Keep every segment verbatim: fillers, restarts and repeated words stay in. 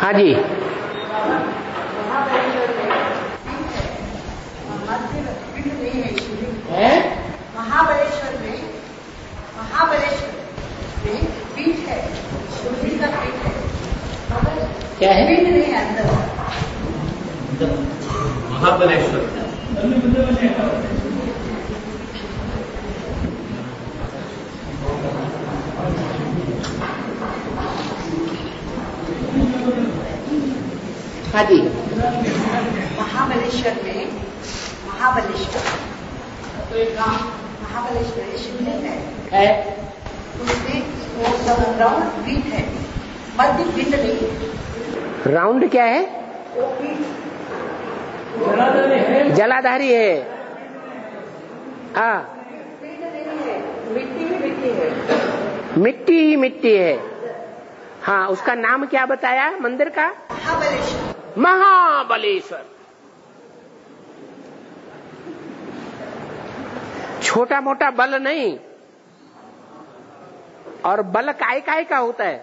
हाँ जी। महाबलेश्वर में महाबलेश्वर में पीठ है, शिवजी का पीठ है। क्या है? पीठ नहीं है अंदर। महाबलेश्वर हाँ जी। महाबलेश्वर में महाबलेश्वर तो एक गांव महाबलेश्वर शिवलिंग है, है उसमें वो राउंड पीठ है, मध्य पिंड नहीं। राउंड क्या है? वो पीठ जलाधारी है। हाँ, पिंड नहीं है, मिट्टी ही मिट्टी है। मिट्टी ही मिट्टी है। हाँ, उसका नाम क्या बताया मंदिर का? महाबलेश्वर। महाबलेश्वर। छोटा मोटा बल नहीं, और बल काय काय का होता है?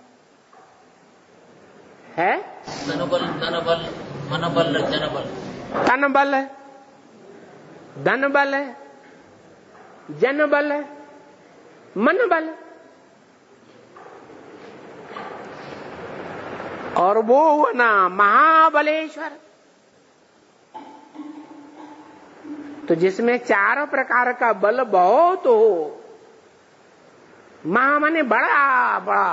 है धनबल धनबल मनबल जनबल। तन बल है, धन बल है, जन बल है, मन बल है। और वो हुआ ना महाबलेश्वर, तो जिसमें चारों प्रकार का बल बहुत हो। महा माने बड़ा बड़ा।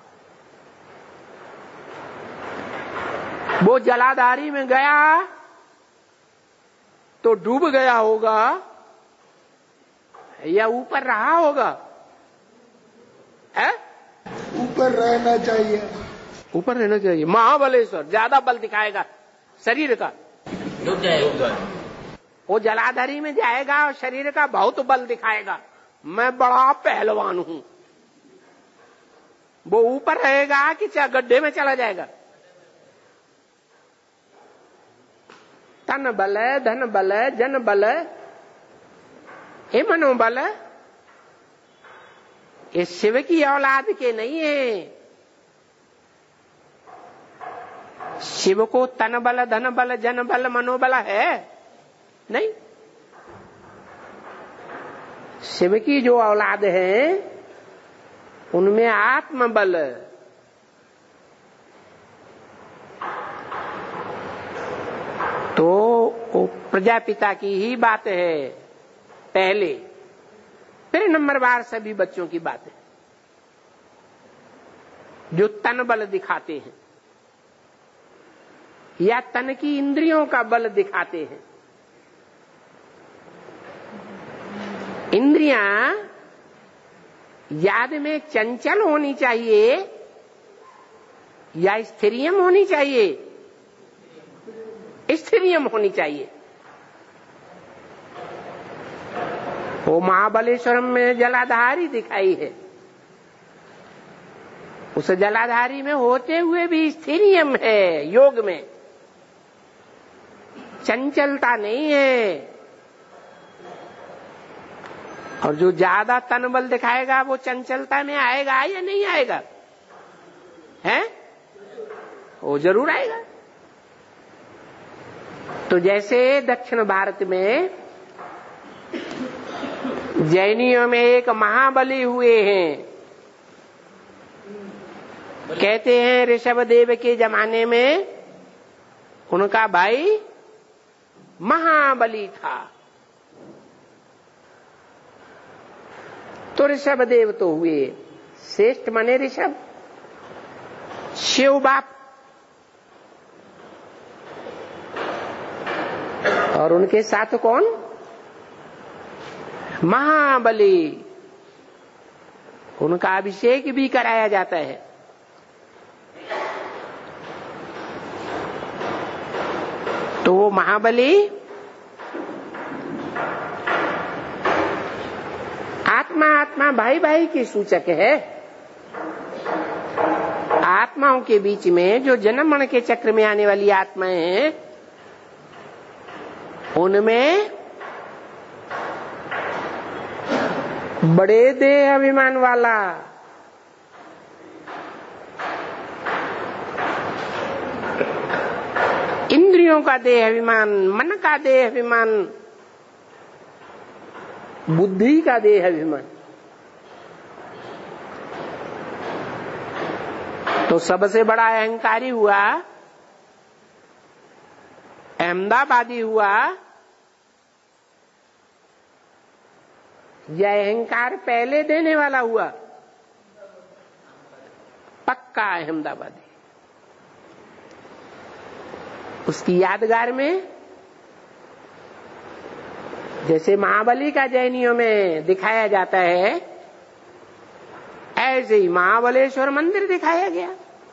वो जलाधारी में गया तो डूब गया होगा या ऊपर रहा होगा? है? ऊपर रहना चाहिए। ऊपर रहना चाहिए। महाबलेश्वर ज्यादा बल दिखाएगा शरीर का, डूब जाएगा। वो जलाधारी में जाएगा और शरीर का बहुत बल दिखाएगा, मैं बड़ा पहलवान हूं। वो ऊपर रहेगा कि गड्ढे में चला जाएगा? तन बल है, धन बल है, जन बल है, ये मनोबल है। ये शिव की औलाद के नहीं है। शिव को तन बल, धन बल, जन बल, मनोबल है नहीं। शिव की जो औलाद है उनमें आत्मबल, तो वो प्रजापिता की ही बात है पहले, फिर नंबरवार सभी बच्चों की बात है जो तन बल दिखाते हैं या तन की इंद्रियों का बल दिखाते हैं। इंद्रियां याद में चंचल होनी चाहिए या स्थिरियम होनी चाहिए? स्थिरियम होनी चाहिए। वो महाबलेश्वरम में जलाधारी दिखाई है, उस जलाधारी में होते हुए भी स्थिरियम है। योग में चंचलता नहीं है। और जो ज्यादा तन बल दिखाएगा वो चंचलता में आएगा या नहीं आएगा? है? वो जरूर आएगा। तो जैसे दक्षिण भारत में जैनियों में एक महाबली हुए हैं, कहते हैं ऋषभ देव के जमाने में उनका भाई महाबली था। तो ऋषभ देव तो हुए श्रेष्ठ, माने ऋषभ, शिव बाप। और उनके साथ कौन? महाबली। उनका अभिषेक भी कराया जाता है। तो वो महाबली आत्मा आत्मा भाई भाई की सूचक है। आत्माओं के बीच में जो जन्म मरण के चक्र में आने वाली आत्माएं हैं, उनमें बड़े देह अभिमान वाला इंद्रियों का देह अभिमान, मन का देह अभिमान, बुद्धि का देह अभिमान। तो सबसे बड़ा अहंकारी हुआ, अहमदाबादी हुआ, या अहंकार पहले देने वाला हुआ? पक्का अहमदाबादी। उसकी यादगार में जैसे महाबली का जैनियों में दिखाया जाता है, ऐसे ही महाबलेश्वर मंदिर दिखाया गया।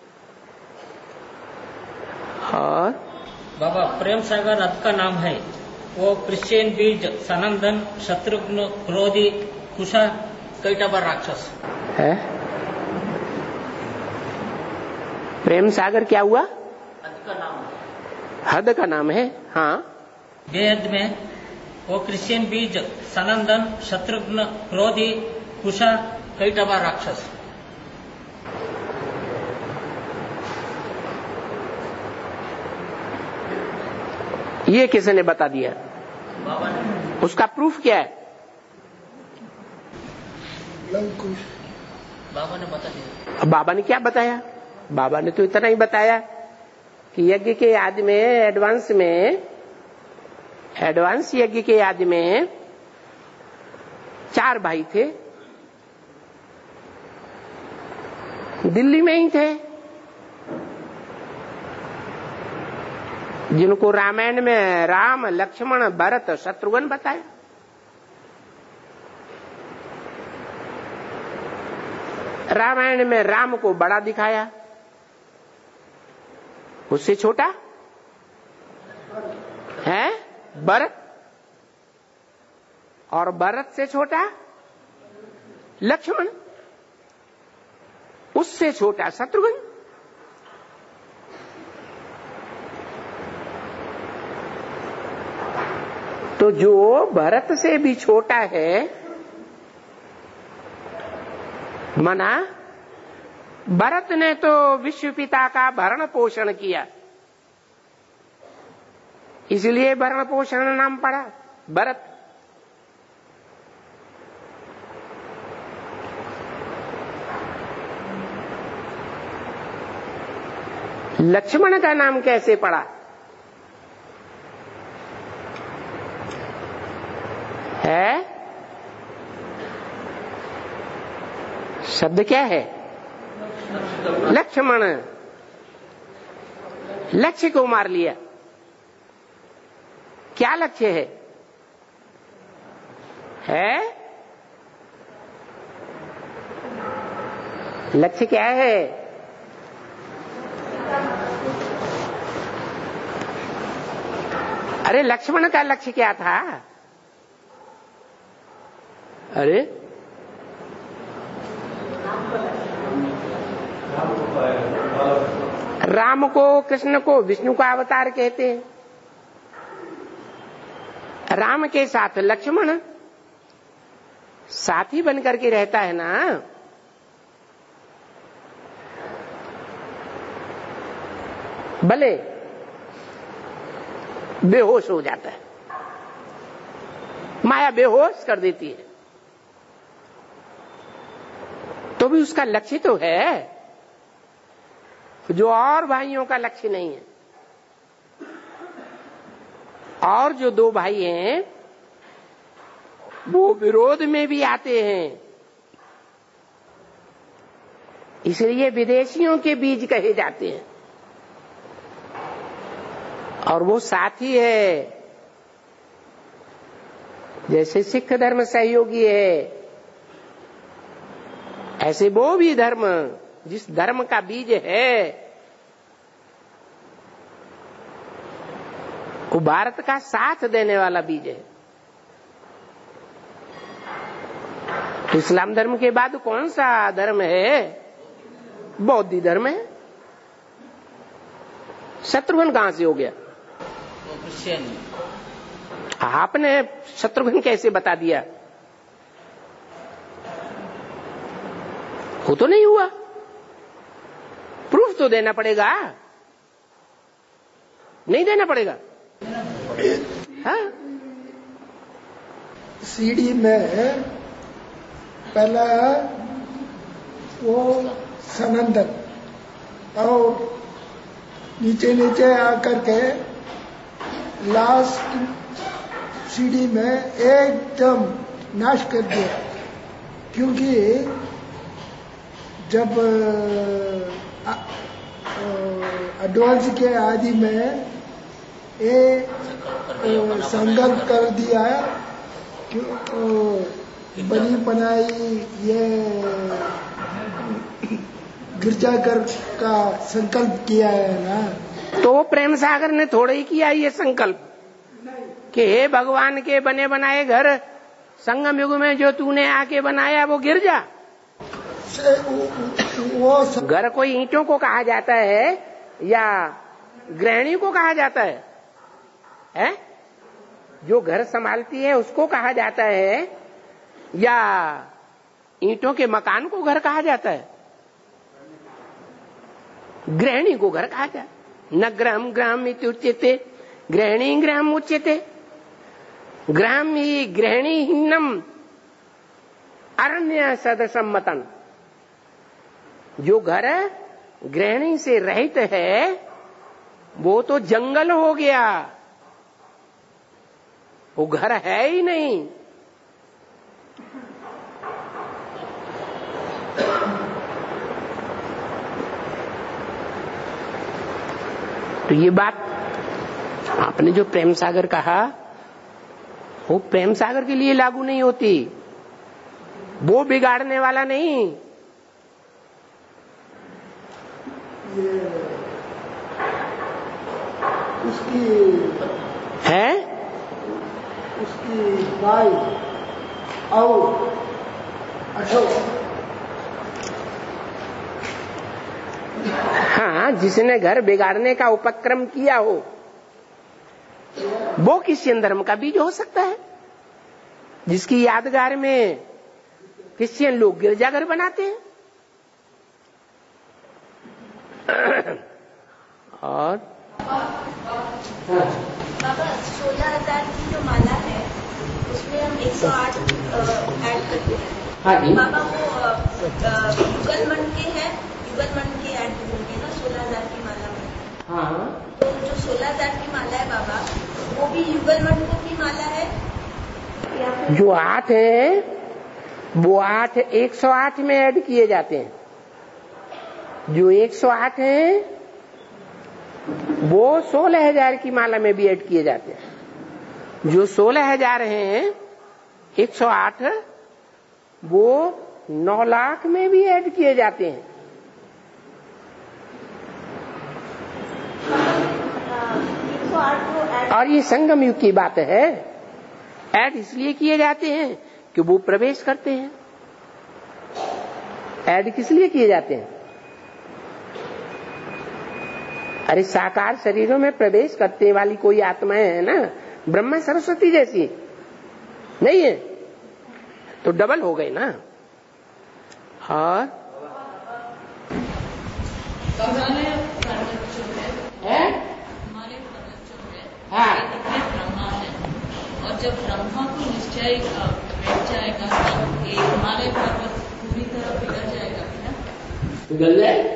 और बाबा प्रेम सागर रथ का नाम है, वो क्रिश्चियन बीज, सनंदन, शत्रुघ्न, क्रोधी, कुशा, कैटबा राक्षस है। प्रेम सागर क्या हुआ? हद का नाम है। हद का नाम है। हाँ, वेद में वो क्रिश्चियन बीज, सनंदन, शत्रुघ्न, क्रोधी, कुशा, कैटबा राक्षस। ये किसने बता दिया? बाबा ने। उसका प्रूफ क्या है? लंकुश। बाबा ने बता दिया। बाबा ने क्या बताया? बाबा ने तो इतना ही बताया कि यज्ञ के आदि में, एडवांस में, एडवांस यज्ञ के आदि में चार भाई थे, दिल्ली में ही थे, जिनको रामायण में राम, लक्ष्मण, भरत, शत्रुघ्न बताया। रामायण में राम को बड़ा दिखाया, उससे छोटा है भरत, और भरत से छोटा लक्ष्मण, उससे छोटा शत्रुघ्न। तो जो भरत से भी छोटा है, मना भरत ने तो विश्व पिता का भरण पोषण किया, इसलिए भरण पोषण नाम पड़ा भरत। लक्ष्मण का नाम कैसे पड़ा? है शब्द क्या है? लक्ष्मण। लक्ष्य को मार लिया। क्या लक्ष्य है? है लक्ष्य क्या है? अरे लक्ष्मण का लक्ष्य क्या था? अरे राम को, कृष्ण को विष्णु का अवतार कहते हैं। राम के साथ लक्ष्मण साथी बनकर के रहता है ना। भले बेहोश हो जाता है, माया बेहोश कर देती है, तो भी उसका लक्ष्य तो है, जो और भाइयों का लक्ष्य नहीं है। और जो दो भाई हैं वो विरोध में भी आते हैं, इसलिए विदेशियों के बीज कहे जाते हैं। और वो साथी है, जैसे सिख धर्म सहयोगी है, ऐसे वो भी धर्म, जिस धर्म का बीज है वो भारत का साथ देने वाला बीज है। तो इस्लाम धर्म के बाद कौन सा धर्म है? बौद्ध धर्म है। शत्रुघ्न कहां से हो गया? वो क्रिश्चियन। आपने शत्रुघ्न कैसे बता दिया? वो तो नहीं हुआ, प्रूफ तो देना पड़ेगा। नहीं देना पड़ेगा? हाँ? सीढ़ी में पहला वो सनंदन और नीचे नीचे आकर के लास्ट सीढ़ी में एकदम नाश कर दिया, क्योंकि जब एडवांस के आदि में ये संकल्प कर दिया कि बनी बनाई ये गिरजाघर का संकल्प किया है ना, तो प्रेम सागर ने थोड़ा ही किया ये संकल्प कि हे भगवान के बने बनाए घर, संगम युग में जो तूने आके बनाया वो गिर जा। वो घर कोई ईंटों को कहा जाता है या गृहिणी को कहा जाता है, है? जो घर संभालती है उसको कहा जाता है या ईंटों के मकान को घर कहा जाता है? गृहिणी को घर कहा जाता है। न गृहम गृहम इत्युच्यते गृहिणी गृहम उच्यते। गृहम ही गृहिणी हिन्नम अरण्य सदसम्मतन। जो घर गृहिणी से रहित है वो तो जंगल हो गया, वो घर है ही नहीं। तो ये बात आपने जो प्रेम सागर कहा वो प्रेम सागर के लिए लागू नहीं होती, वो बिगाड़ने वाला नहीं। ये उसकी है उसकी गाय और अशोक, हाँ, जिसने घर बिगाड़ने का उपक्रम किया हो वो क्रिश्चियन धर्म का बीज हो सकता है, जिसकी यादगार में क्रिश्चियन लोग गिरजाघर बनाते हैं। और बाबा सोलह हजार की जो माला है उसमें हम एक सौ आठ ऐड करते हैं। हाँ जी बाबा वो युगल मन के हैं, युगल मन के ऐड होंगे ना सोलह हजार की माला में। हाँ, तो जो सोलह हजार की माला है बाबा वो भी युगल मन की माला है या फिर जो आठ है वो आठ एक सौ आठ में ऐड किए जाते हैं। जो एक सौ आठ है वो सोलह हजार की माला में भी ऐड किए जाते हैं। जो सोलह हजार हैं एक सौ आठ वो नौ लाख में भी ऐड किए जाते हैं। एक सौ आठ को ऐड और ये संगम युग की बात है। ऐड इसलिए किए जाते हैं कि वो प्रवेश करते हैं। ऐड किस लिए किए जाते हैं? अरे साकार शरीरों में प्रवेश करने वाली कोई आत्माएं है ना, ब्रह्मा सरस्वती जैसी नहीं है, तो डबल हो गए ना। और हमारे पर्वत जो है, हमारे पर्वत जो है, हाँ। ये ब्रह्मा है, और जब ब्रह्मा को निश्चय बैठ जाएगा तब ये हमारे पर्वत पूरी तरह पिघल जाएगा ना? पिघल जाए।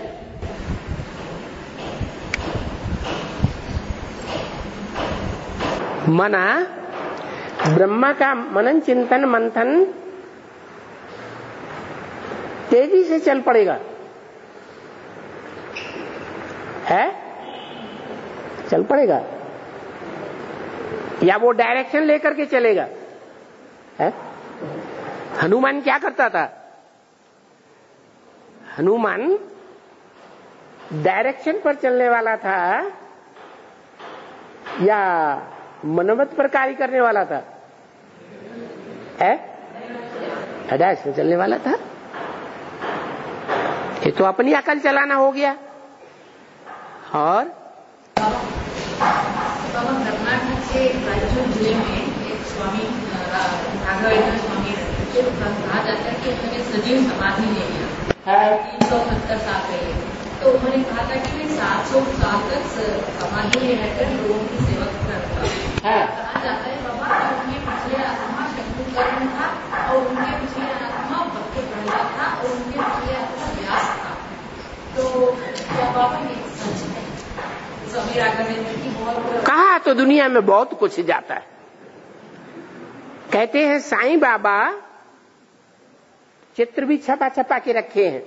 मना ब्रह्मा का मनन चिंतन मंथन तेजी से चल पड़ेगा, है? चल पड़ेगा या वो डायरेक्शन लेकर के चलेगा, है? हनुमान क्या करता था? हनुमान डायरेक्शन पर चलने वाला था या मनोमत पर कार्य करने वाला था? है? डायरेक्शन में चलने वाला था। ये तो अपनी अकल चलाना हो गया। और बाबा कर्नाटक के रायचूर जिले में एक स्वामी राघवेंद्र स्वामी रहते थे, कहा जाता है कि उन्होंने सजीव समाधि ले लिया, तीन सौ सत्तर साल पहले। तो उन्होंने कहा था कि मैं सात सौ साल तक समाधि में रहकर लोगों की सेवा करता। कहा जाता है बाबा उनके पिछले आत्मा शंकुकर्ण था और उनके पिछले आत्मा भक्त प्रहलाद था और उनके पिछले आत्मा व्यास था। तो क्या बाबा ये सच है? स्वामी राघवेंद्र की बहुत कहा तो दुनिया में बहुत कुछ जाता है। कहते हैं साईं बाबा चित्र भी छपा छपा के रखे हैं।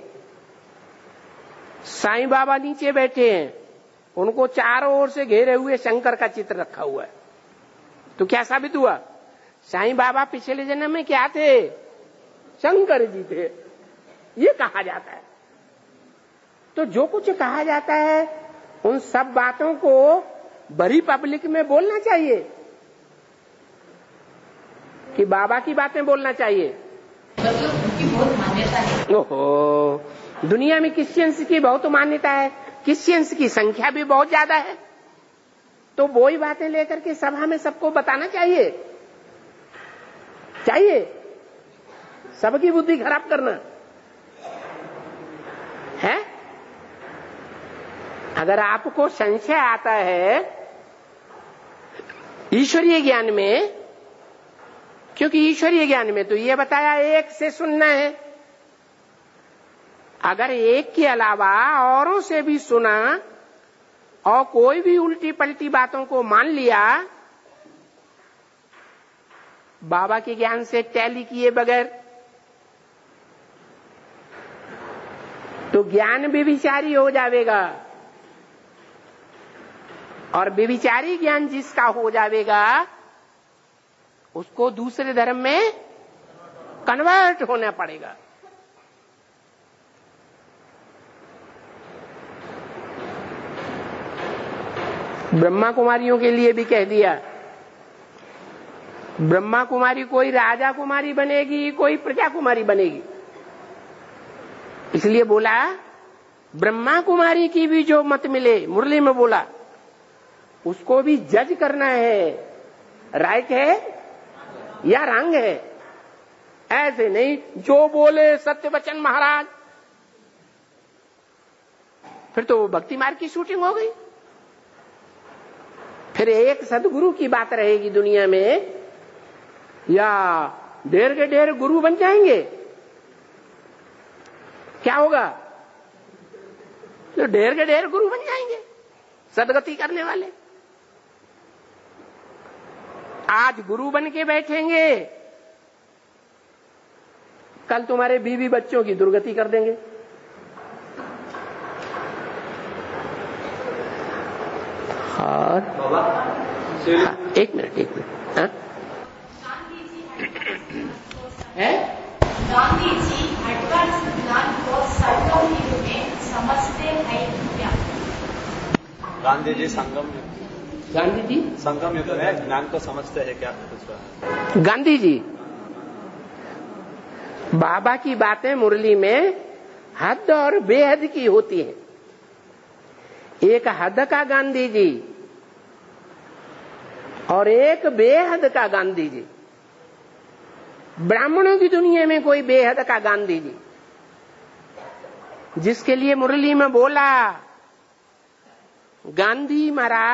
साईं बाबा नीचे बैठे हैं, उनको चारों ओर से घेरे हुए शंकर का चित्र रखा हुआ है। तो क्या साबित हुआ? साईं बाबा पिछले जन्म में क्या थे? शंकर जी थे। ये कहा जाता है। तो जो कुछ कहा जाता है उन सब बातों को बड़ी पब्लिक में बोलना चाहिए कि बाबा की बातें बोलना चाहिए। उनकी बहुत मान्यता है। ओहो, दुनिया में क्रिश्चियंस की बहुत मान्यता है, क्रिश्चियंस की संख्या भी बहुत ज्यादा है। तो वही बातें लेकर के सभा में सबको बताना चाहिए चाहिए सबकी बुद्धि खराब करना है। अगर आपको संशय आता है ईश्वरीय ज्ञान में, क्योंकि ईश्वरीय ज्ञान में तो ये बताया एक से सुनना है, अगर एक के अलावा औरों से भी सुना और कोई भी उल्टी पलटी बातों को मान लिया, बाबा के ज्ञान से टैली किए बगैर, तो ज्ञान व्यभिचारी हो जाएगा। और व्यभिचारी ज्ञान जिसका हो जाएगा उसको दूसरे धर्म में कन्वर्ट होना पड़ेगा। ब्रह्मा कुमारियों के लिए भी कह दिया, ब्रह्मा कुमारी कोई राजा कुमारी बनेगी, कोई प्रजा कुमारी बनेगी। इसलिए बोला ब्रह्मा कुमारी की भी जो मत मिले, मुरली में बोला, उसको भी जज करना है, राइट है या रंग है। ऐसे नहीं जो बोले सत्य वचन महाराज, फिर तो वो भक्ति मार्ग की शूटिंग हो गई। फिर एक सदगुरु की बात रहेगी दुनिया में, या ढेर के ढेर गुरु बन जाएंगे। क्या होगा? तो ढेर के ढेर गुरु बन जाएंगे सदगति करने वाले। आज गुरु बन के बैठेंगे, कल तुम्हारे बीवी बच्चों की दुर्गति कर देंगे। और बाबा हाँ, एक मिनट एक मिनट हाँ? है गांधी जी हटकर सिद्धांत को सर्वों के रूप में समझते हैं क्या? गांधी जी संगम गांधी जी संगम युद्ध में ज्ञान को समझते हैं क्या? गांधी जी बाबा की बातें मुरली में हद और बेहद की होती है। एक हद का गांधी जी और एक बेहद का गांधी जी। ब्राह्मणों की दुनिया में कोई बेहद का गांधी जी, जिसके लिए मुरली में बोला गांधी मरा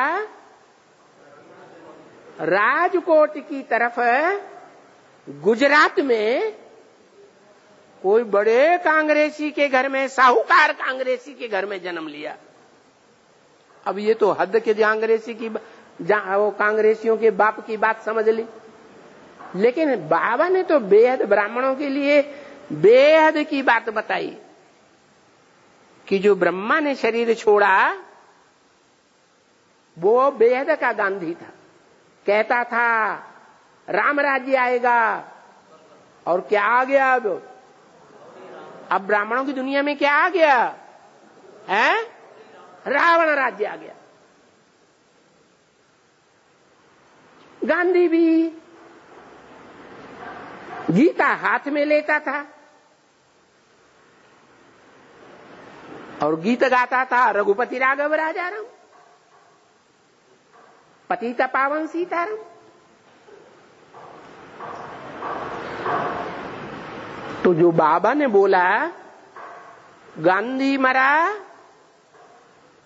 राजकोट की तरफ गुजरात में कोई बड़े कांग्रेसी के घर में, साहूकार कांग्रेसी के घर में जन्म लिया। अब ये तो हद के कांग्रेसी की, वो कांग्रेसियों के बाप की बात समझ ली। लेकिन बाबा ने तो बेहद ब्राह्मणों के लिए बेहद की बात बताई कि जो ब्रह्मा ने शरीर छोड़ा वो बेहद का गांधी था। कहता था राम राज्य आएगा, और क्या आ गया? अब अब ब्राह्मणों की दुनिया में क्या आ गया है? रावण राज्य आ गया। गांधी भी गीता हाथ में लेता था और गीत गाता था, रघुपति राघव राजा राम, पतित पावन सीताराम। तो जो बाबा ने बोला गांधी मरा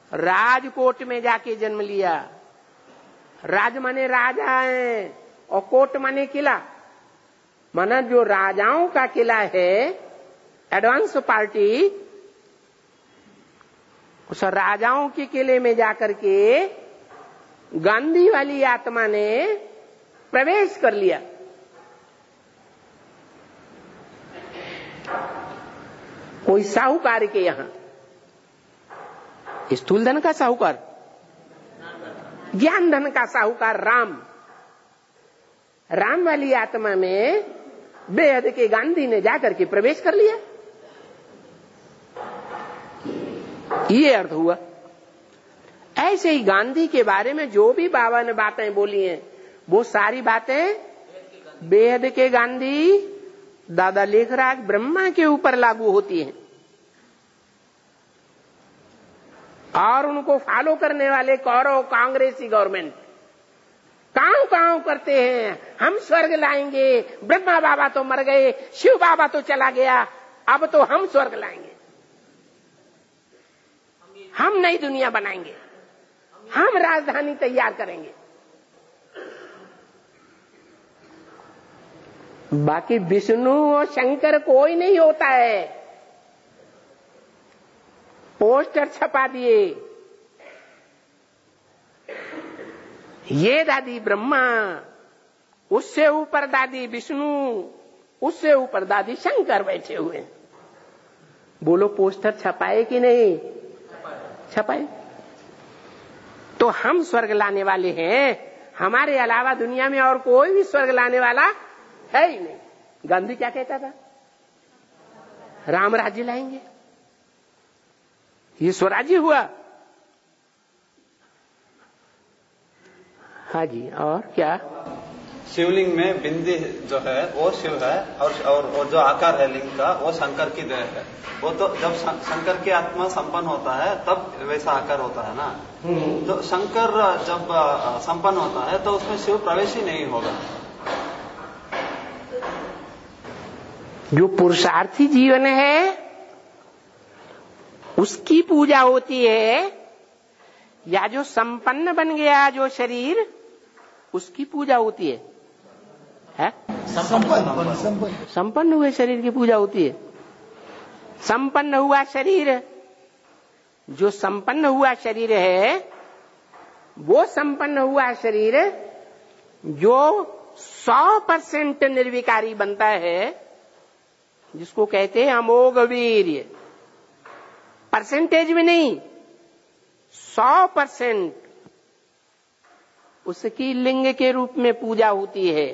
राजकोट में जाके जन्म लिया। राज माने राजा है और कोट माने किला। माना जो राजाओं का किला है एडवांस पार्टी, उस राजाओं के किले में जाकर के गांधी वाली आत्मा ने प्रवेश कर लिया। कोई साहूकार के यहां, स्थूल धन का साहूकार, ज्ञान धन का साहूकार राम, राम वाली आत्मा में बेहद के गांधी ने जाकर के प्रवेश कर लिया। ये अर्थ हुआ। ऐसे ही गांधी के बारे में जो भी बाबा ने बातें बोली हैं वो सारी बातें बेहद के गांधी दादा लेखराज ब्रह्मा के ऊपर लागू होती हैं और उनको फॉलो करने वाले कौरव कांग्रेसी गवर्नमेंट काव काव करते हैं, हम स्वर्ग लाएंगे, ब्रह्मा बाबा तो मर गए, शिव बाबा तो चला गया, अब तो हम स्वर्ग लाएंगे, हम नई दुनिया बनाएंगे, हम राजधानी तैयार करेंगे। बाकी विष्णु और शंकर कोई नहीं होता है। पोस्टर छपा दिए, ये दादी ब्रह्मा, उससे ऊपर दादी विष्णु, उससे ऊपर दादी शंकर बैठे हुए हैं। बोलो पोस्टर छपाए कि नहीं छपाए? तो हम स्वर्ग लाने वाले हैं, हमारे अलावा दुनिया में और कोई भी स्वर्ग लाने वाला है ही नहीं। गांधी क्या कहता था? राम राज्य लाएंगे, ये स्वराज्य हुआ। हाँ जी, और क्या? शिवलिंग में बिंदी जो है वो शिव है और और, और जो आकार है लिंग का वो शंकर की देह है। वो तो जब शंकर की आत्मा संपन्न होता है तब वैसा आकार होता है ना। तो शंकर जब संपन्न होता है तो उसमें शिव प्रवेश ही नहीं होगा। जो पुरुषार्थी जीवन है उसकी पूजा होती है, या जो संपन्न बन गया जो शरीर उसकी पूजा होती है? है? संपन्न संपन्न संपन्न हुए शरीर की पूजा होती है। संपन्न हुआ शरीर, जो संपन्न हुआ शरीर है वो संपन्न हुआ शरीर जो सौ परसेंट निर्विकारी बनता है, जिसको कहते हैं अमोघ वीर्य। परसेंटेज में नहीं, सौ परसेंट उसकी लिंग के रूप में पूजा होती है।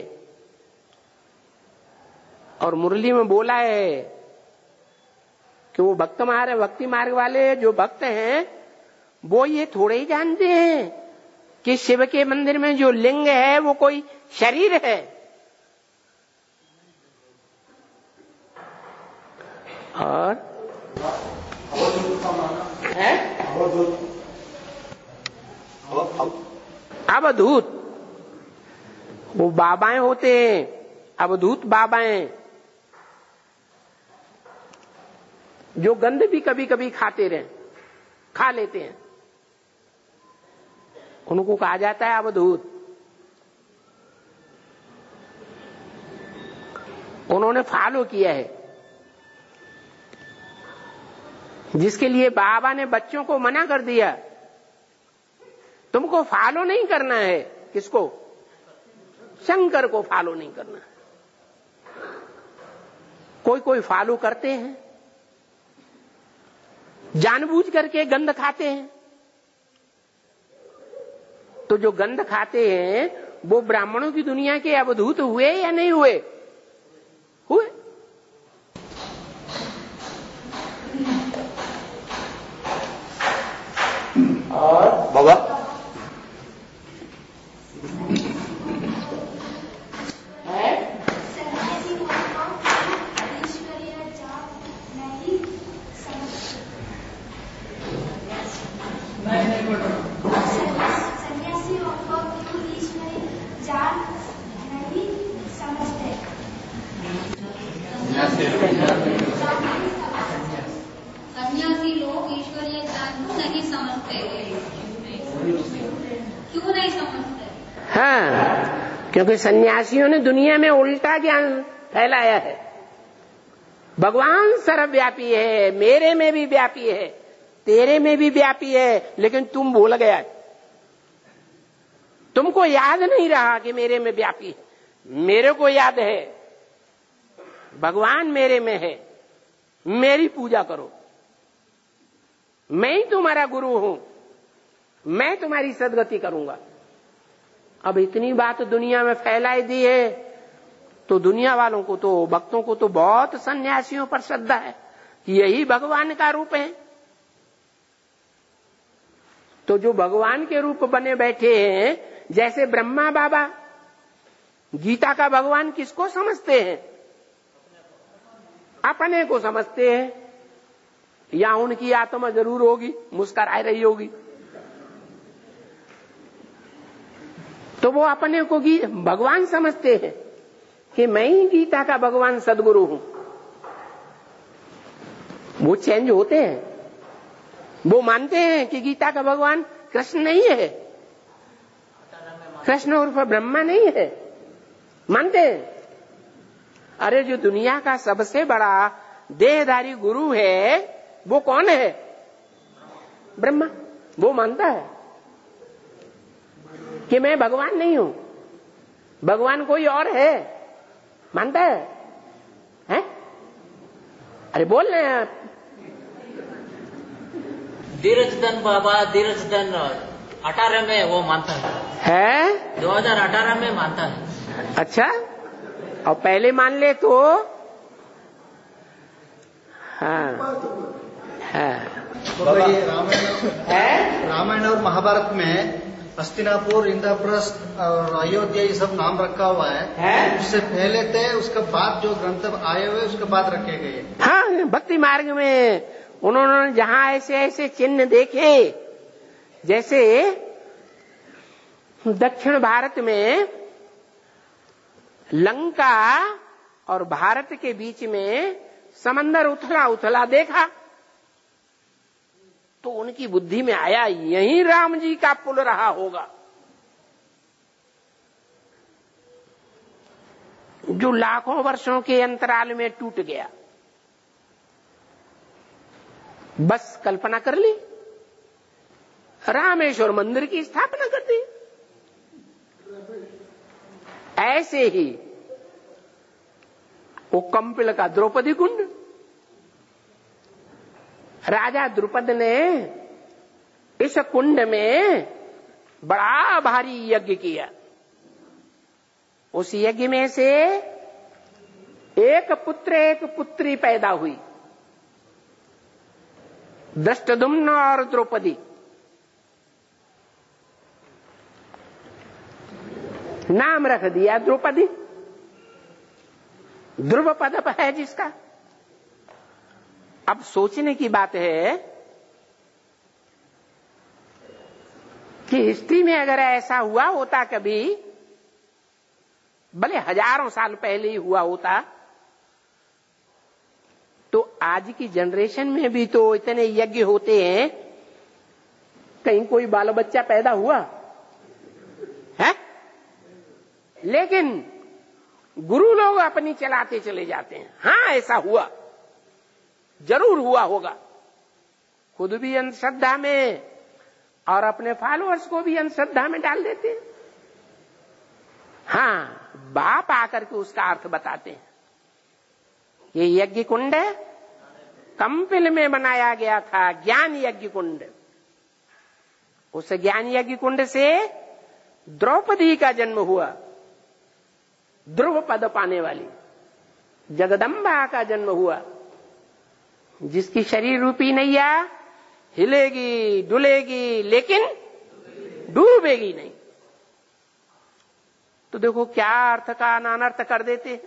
और मुरली में बोला है कि वो भक्त मार्ग भक्ति मार्ग वाले जो भक्त हैं वो ये थोड़े ही जानते हैं कि शिव के मंदिर में जो लिंग है वो कोई शरीर है। और है अवधूत, वो बाबाएं होते हैं, अवधूत बाबाएं, जो गंध भी कभी कभी खाते रहे, खा लेते हैं, उनको कहा जाता है अवधूत। उन्होंने फॉलो किया है, जिसके लिए बाबा ने बच्चों को मना कर दिया, तुमको फॉलो नहीं करना है। किसको? शंकर को फॉलो नहीं करना है। कोई कोई फॉलो करते हैं, जानबूझ करके गंध खाते हैं। तो जो गंध खाते हैं वो ब्राह्मणों की दुनिया के अवधूत हुए या नहीं हुए? हुए। और बाबा सन्यासी लोग ईश्वरीय ज्ञान को नहीं समझते हैं? क्यों नहीं समझते? हाँ, क्योंकि सन्यासियों ने दुनिया में उल्टा ज्ञान फैलाया है। भगवान सर्वव्यापी है, मेरे में भी व्यापी है, तेरे में भी व्यापी है, लेकिन तुम भूल गया, तुमको याद नहीं रहा कि मेरे में व्यापी है। मेरे को याद है, भगवान मेरे में है, मेरी पूजा करो, मैं ही तुम्हारा गुरु हूं, मैं तुम्हारी सदगति करूंगा। अब इतनी बात दुनिया में फैलाई दी है तो दुनिया वालों को तो, भक्तों को तो बहुत सन्यासियों पर श्रद्धा है कि यही भगवान का रूप है। तो जो भगवान के रूप बने बैठे हैं, जैसे ब्रह्मा बाबा, गीता का भगवान किसको समझते हैं? अपने को समझते हैं, या उनकी आत्मा जरूर होगी, मुस्कुरा रही होगी, तो वो अपने को भगवान समझते हैं कि मैं ही गीता का भगवान सदगुरु हूं। वो चेंज होते हैं, वो मानते हैं कि गीता का भगवान कृष्ण नहीं है, कृष्ण उर्फ ब्रह्मा नहीं है, मानते हैं। अरे जो दुनिया का सबसे बड़ा देहधारी गुरु है वो कौन है? ब्रह्मा। वो मानता है कि मैं भगवान नहीं हूं, भगवान कोई और है, मानता है, हैं? अरे बोल रहे हैं आप। धीरज धन बाबा, धीरज धन अठारह में वो मानता है, है? दो हज़ार अठारह में मानता है। अच्छा, और पहले मान ले तो हाँ हाँ बाबा ये रामायण है? रामायण और महाभारत में हस्तिनापुर, इंद्रप्रस्थ और अयोध्या ये सब नाम रखा हुआ है, है? उससे पहले थे, उसके बाद जो ग्रंथ आए हुए उसके बाद रखे गए। हाँ, भक्ति मार्ग में उन्होंने जहां ऐसे ऐसे चिन्ह देखे, जैसे दक्षिण भारत में लंका और भारत के बीच में समंदर उथला उथला देखा, तो उनकी बुद्धि में आया यहीं राम जी का पुल रहा होगा, जो लाखों वर्षों के अंतराल में टूट गया। बस कल्पना कर ली, रामेश्वर मंदिर की स्थापना कर दी। ऐसे ही वो कंपिल का द्रौपदी कुंड, राजा द्रुपद ने इस कुंड में बड़ा भारी यज्ञ किया। उस यज्ञ में से एक पुत्र एक पुत्री पैदा हुई, दृष्टद्युम्न और द्रौपदी। नाम रख दिया द्रौपदी, ध्रुव पद है जिसका। अब सोचने की बात है कि हिस्ट्री में अगर ऐसा हुआ होता कभी, भले हजारों साल पहले ही हुआ होता, तो आज की जनरेशन में भी तो इतने यज्ञ होते हैं, कहीं कोई बाल बच्चा पैदा हुआ है? लेकिन गुरु लोग अपनी चलाते चले जाते हैं। हाँ, ऐसा हुआ, जरूर हुआ होगा, खुद भी अंधश्रद्धा में और अपने फॉलोअर्स को भी अंधश्रद्धा में डाल देते हैं। हाँ, बाप आकर के उसका अर्थ बताते हैं। ये यज्ञ कुंड कंपिल में बनाया गया था, ज्ञान यज्ञ कुंड। उस ज्ञान यज्ञ कुंड से द्रौपदी का जन्म हुआ, ध्रुव पद पाने वाली जगदम्बा का जन्म हुआ, जिसकी शरीर रूपी नैया हिलेगी डुलेगी लेकिन डूबेगी नहीं। तो देखो क्या अर्थ का अनानर्थ कर देते हैं।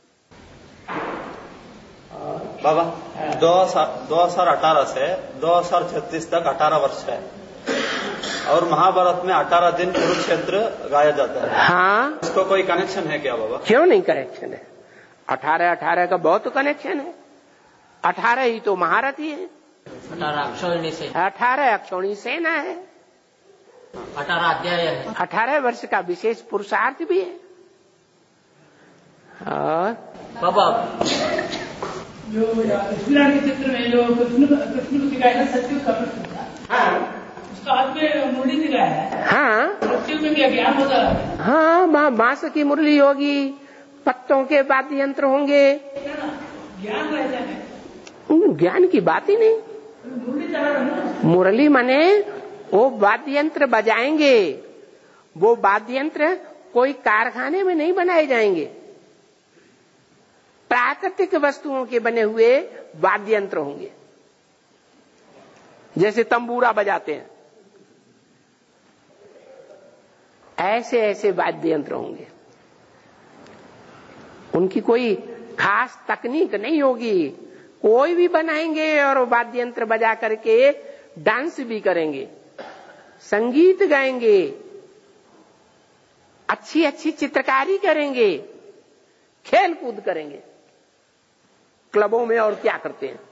बाबा, दो हजार अठारह से दो हजार छत्तीस तक अठारह वर्ष है, और महाभारत में अठारह दिन कुरुक्षेत्र गाया जाता है। हाँ, इसको कोई कनेक्शन है क्या बाबा? क्यों नहीं कनेक्शन है? अठारह अठारह का बहुत कनेक्शन है। अठारह ही तो महारथी है। अठारह अक्षौहिणी से अठारह अक्षौहिणी सेना है, अठारह अध्याय है, अठारह वर्ष का विशेष पुरुषार्थ भी है। और बाबा जो स्फुरण के चित्र में जो कृष्ण कृष्ण को दिखाया ना, सत्य का प्रश्न था, हाँ, उसका हाथ में मुरली दिखाया है, हाँ सत्य में क्या ज्ञान होता है? हाँ, बांस की मुरली होगी, पत्तों के वाद्य यंत्र होंगे, ज्ञान रहता है, ज्ञान की बात ही नहीं। मुरली चला, मुरली माने वो वाद्य यंत्र बजाएंगे, वो वाद्य यंत्र कोई कारखाने में नहीं बनाए जाएंगे, प्राकृतिक वस्तुओं के बने हुए वाद्य यंत्र होंगे, जैसे तंबूरा बजाते हैं, ऐसे ऐसे वाद्य यंत्र होंगे। उनकी कोई खास तकनीक नहीं होगी, कोई भी बनाएंगे और वाद्य यंत्र बजा करके डांस भी करेंगे, संगीत गाएंगे, अच्छी अच्छी चित्रकारी करेंगे, खेल कूद करेंगे। क्लबों में और क्या करते हैं,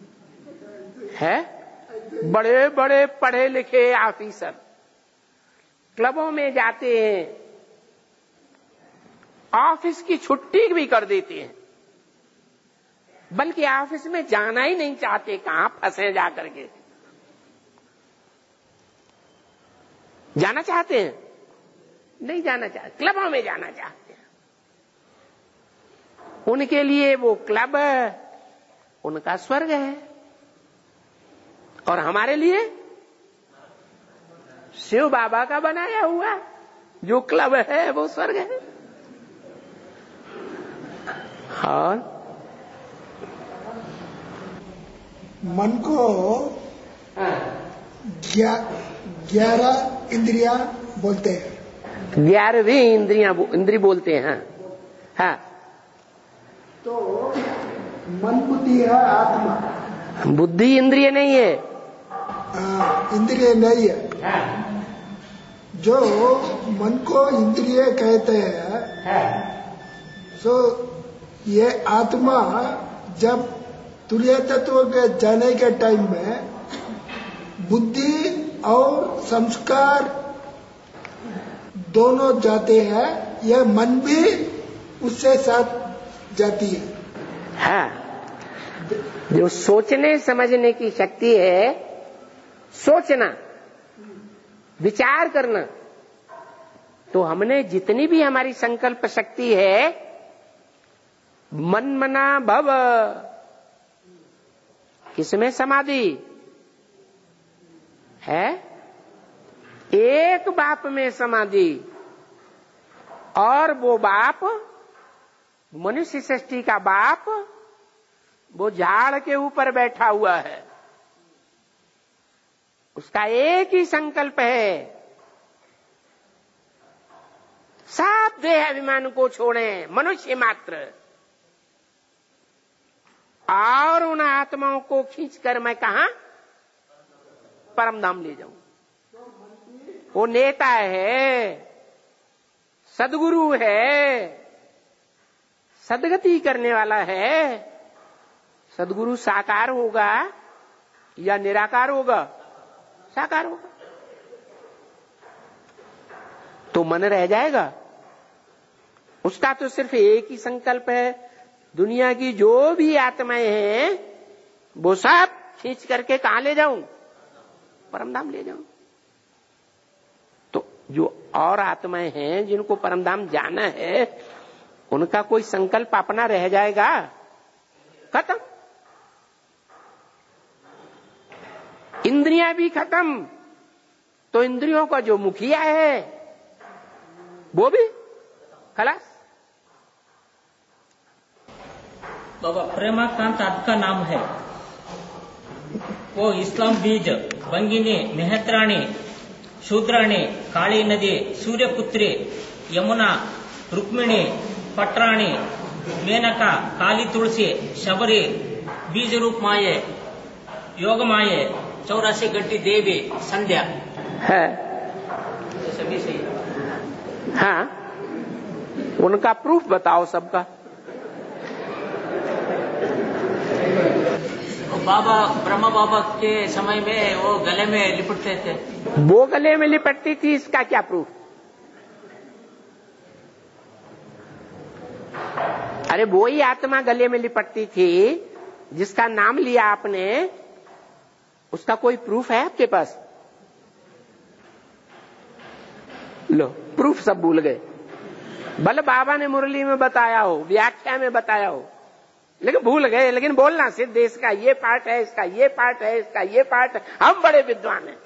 है बड़े बड़े पढ़े लिखे ऑफिसर क्लबों में जाते हैं, ऑफिस की छुट्टी भी कर देते हैं, बल्कि ऑफिस में जाना ही नहीं चाहते, कहां फंसे जा करके। जाना चाहते हैं? नहीं जाना चाहते, क्लबों में जाना चाहते हैं। उनके लिए वो क्लब उनका स्वर्ग है, और हमारे लिए शिव बाबा का बनाया हुआ जो क्लब है वो स्वर्ग है। और मन को ग्यारह इंद्रियां बोलते हैं, ग्यारहवीं इंद्रियां इंद्री बोलते हैं। हाँ, तो मन बुद्धि है, आत्मा बुद्धि इंद्रिय नहीं है, आ, इंद्रिय नहीं है। जो मन को इंद्रिय कहते हैं, सो ये आत्मा जब तुरीय तत्व के जाने के टाइम में बुद्धि और संस्कार दोनों जाते हैं, यह मन भी उससे साथ जाती है। हाँ, जो सोचने समझने की शक्ति है, सोचना विचार करना, तो हमने जितनी भी हमारी संकल्प शक्ति है, मन मना भव, किसमें समाधि है? एक बाप में समाधि, और वो बाप मनुष्य सृष्टि का बाप वो झाड़ के ऊपर बैठा हुआ है, उसका एक ही संकल्प है, सब देह अभिमान को छोड़ें, मनुष्य मात्र, और उन आत्माओं को खींचकर मैं कहां? परम धाम ले जाऊं। वो नेता है, सदगुरु है, सदगति करने वाला है। सदगुरु साकार होगा या निराकार होगा? साकार होगा। तो मन रह जाएगा, उसका तो सिर्फ एक ही संकल्प है, दुनिया की जो भी आत्माएं हैं वो सब खींच करके कहां ले जाऊं? परमधाम ले जाऊं। तो जो और आत्माएं हैं जिनको परमधाम जाना है, उनका कोई संकल्प अपना रह जाएगा? खत्म। इंद्रियां भी खत्म, तो इंद्रियों का जो मुखिया है वो भी खलास। बाबा प्रेमाकांत आपका नाम है, वो इस्लाम बीज, बंगिनी, मेहत्राणी, शूद्राणी, काली नदी, सूर्यपुत्री, यमुना, रुक्मिणी, पटराणी, मेनका, काली तुलसी, शबरी, बीज रूप माये, योग माये, चौरासी गड्डी देवी, संध्या है। सभी सही। हाँ, उनका प्रूफ बताओ सबका। बाबा ब्रह्मा बाबा के समय में वो गले में लिपटते थे। वो गले में लिपटती थी, इसका क्या प्रूफ? अरे वो ही आत्मा गले में लिपटती थी जिसका नाम लिया आपने, उसका कोई प्रूफ है आपके पास? लो, प्रूफ सब भूल गए। भले बाबा ने मुरली में बताया हो, व्याख्या में बताया हो, लेकिन भूल गए। लेकिन बोलना सिद्ध, इसका ये पार्ट है, इसका ये पार्ट है, इसका ये पार्ट है। हम बड़े विद्वान हैं।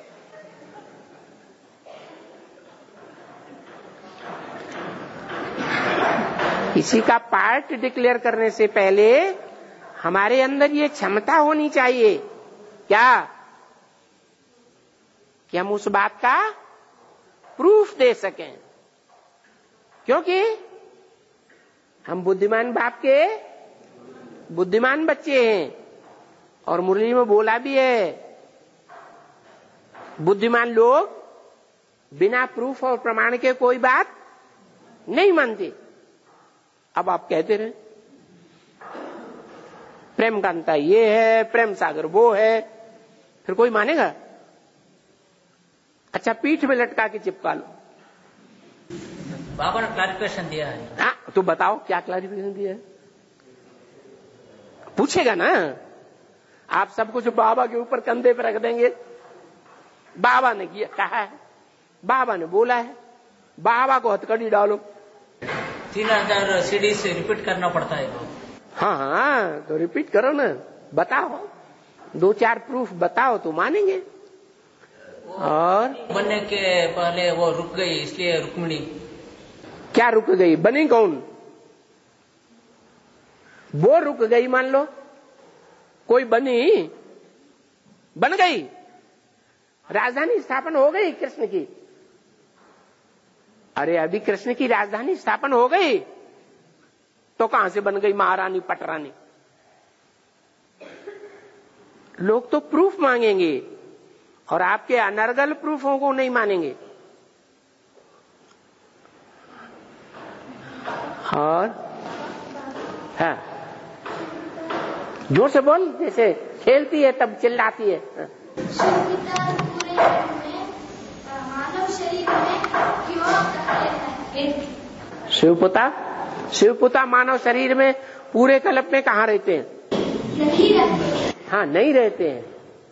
किसी का पार्ट डिक्लेयर करने से पहले हमारे अंदर ये क्षमता होनी चाहिए, क्या कि हम उस बात का प्रूफ दे सकें। क्योंकि हम बुद्धिमान बाप के बुद्धिमान बच्चे हैं, और मुरली में बोला भी है, बुद्धिमान लोग बिना प्रूफ और प्रमाण के कोई बात नहीं मानते। अब आप कहते रहे प्रेम कांता ये है, प्रेम सागर वो है, फिर कोई मानेगा? अच्छा, पीठ में लटका के चिपका लो। बाबा ने क्लैरिफिकेशन दिया है। हाँ, तो बताओ क्या क्लैरिफिकेशन दिया है? पूछेगा ना। आप सब कुछ बाबा के ऊपर कंधे पर रख देंगे। बाबा ने किया, कहा है, बाबा ने बोला है, बाबा को हथकड़ी डालो। तीन हजार सीढ़ी से रिपीट करना पड़ता है। हाँ हाँ, तो रिपीट करो ना, बताओ, दो चार प्रूफ बताओ तो मानेंगे। और बनने के पहले वो रुक गई, इसलिए रुक्मिणी। क्या रुक गई? बनी कौन? वो रुक गई, मान लो कोई बनी, बन गई, राजधानी स्थापन हो गई कृष्ण की। अरे अभी कृष्ण की राजधानी स्थापन हो गई तो कहां से बन गई महारानी पटरानी? लोग तो प्रूफ मांगेंगे और आपके अनर्गल प्रूफों को नहीं मानेंगे। और हाँ, जोर से बोल, जैसे खेलती है तब चिल्लाती है। हाँ। शिवपुता शिवपुता मानव शरीर में पूरे कल्प में कहाँ रहते हैं? नहीं रहते। हाँ, नहीं रहते हैं।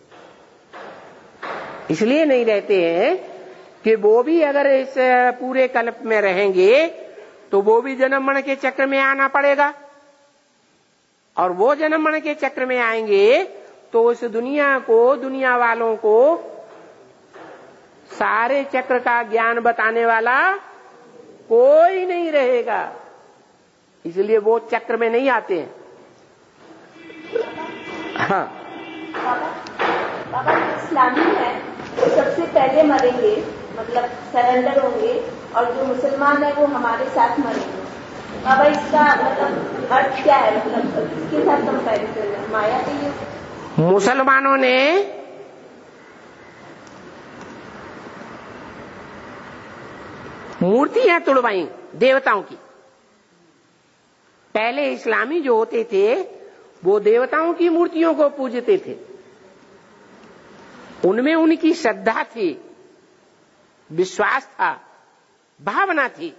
इसलिए नहीं रहते हैं कि वो भी अगर इस पूरे कल्प में रहेंगे तो वो भी जन्म मरण के चक्र में आना पड़ेगा, और वो जन्म मरण के चक्र में आएंगे तो इस दुनिया को, दुनिया वालों को सारे चक्र का ज्ञान बताने वाला कोई नहीं रहेगा। इसलिए वो चक्र में नहीं आते हैं। हाँ, बाबा इस्लामी है तो सबसे पहले मरेंगे, मतलब सरेंडर होंगे, और जो मुसलमान है वो हमारे साथ मरेंगे। बाबा इसका मतलब अर्थ क्या है? मतलब किसके साथ कंपैरिजन है? माया के लिए मुसलमानों ने मूर्तियां तुड़वाई देवताओं की। पहले इस्लामी जो होते थे वो देवताओं की मूर्तियों को पूजते थे, उनमें उनकी श्रद्धा थी, विश्वास था, भावना थी।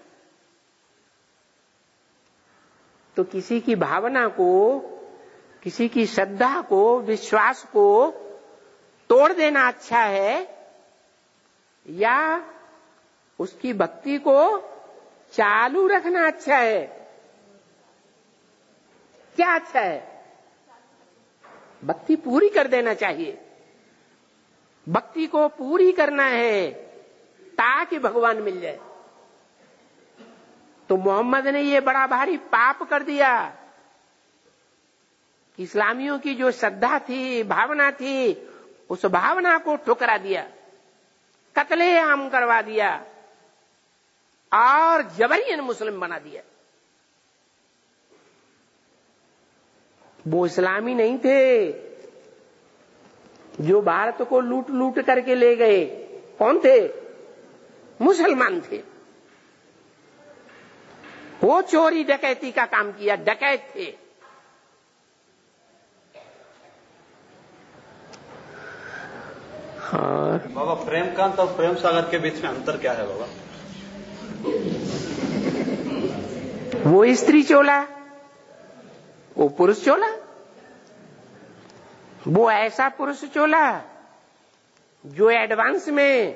तो किसी की भावना को, किसी की श्रद्धा को, विश्वास को तोड़ देना अच्छा है या उसकी भक्ति को चालू रखना अच्छा है? क्या अच्छा है? भक्ति पूरी कर देना चाहिए। भक्ति को पूरी करना है ताकि भगवान मिल जाए। तो मोहम्मद ने ये बड़ा भारी पाप कर दिया। इस्लामियों की जो श्रद्धा थी, भावना थी, उस भावना को ठुकरा दिया, कत्लेआम करवा दिया और जबरियन मुस्लिम बना दिया। वो इस्लामी नहीं थे जो भारत को लूट लूट करके ले गए। कौन थे? मुसलमान थे। वो चोरी डकैती का काम किया, डकैत थे। और बाबा प्रेमकांत और प्रेम सागर के बीच में अंतर क्या है बाबा? वो स्त्री चोला, वो पुरुष चोला। वो ऐसा पुरुष चोला जो एडवांस में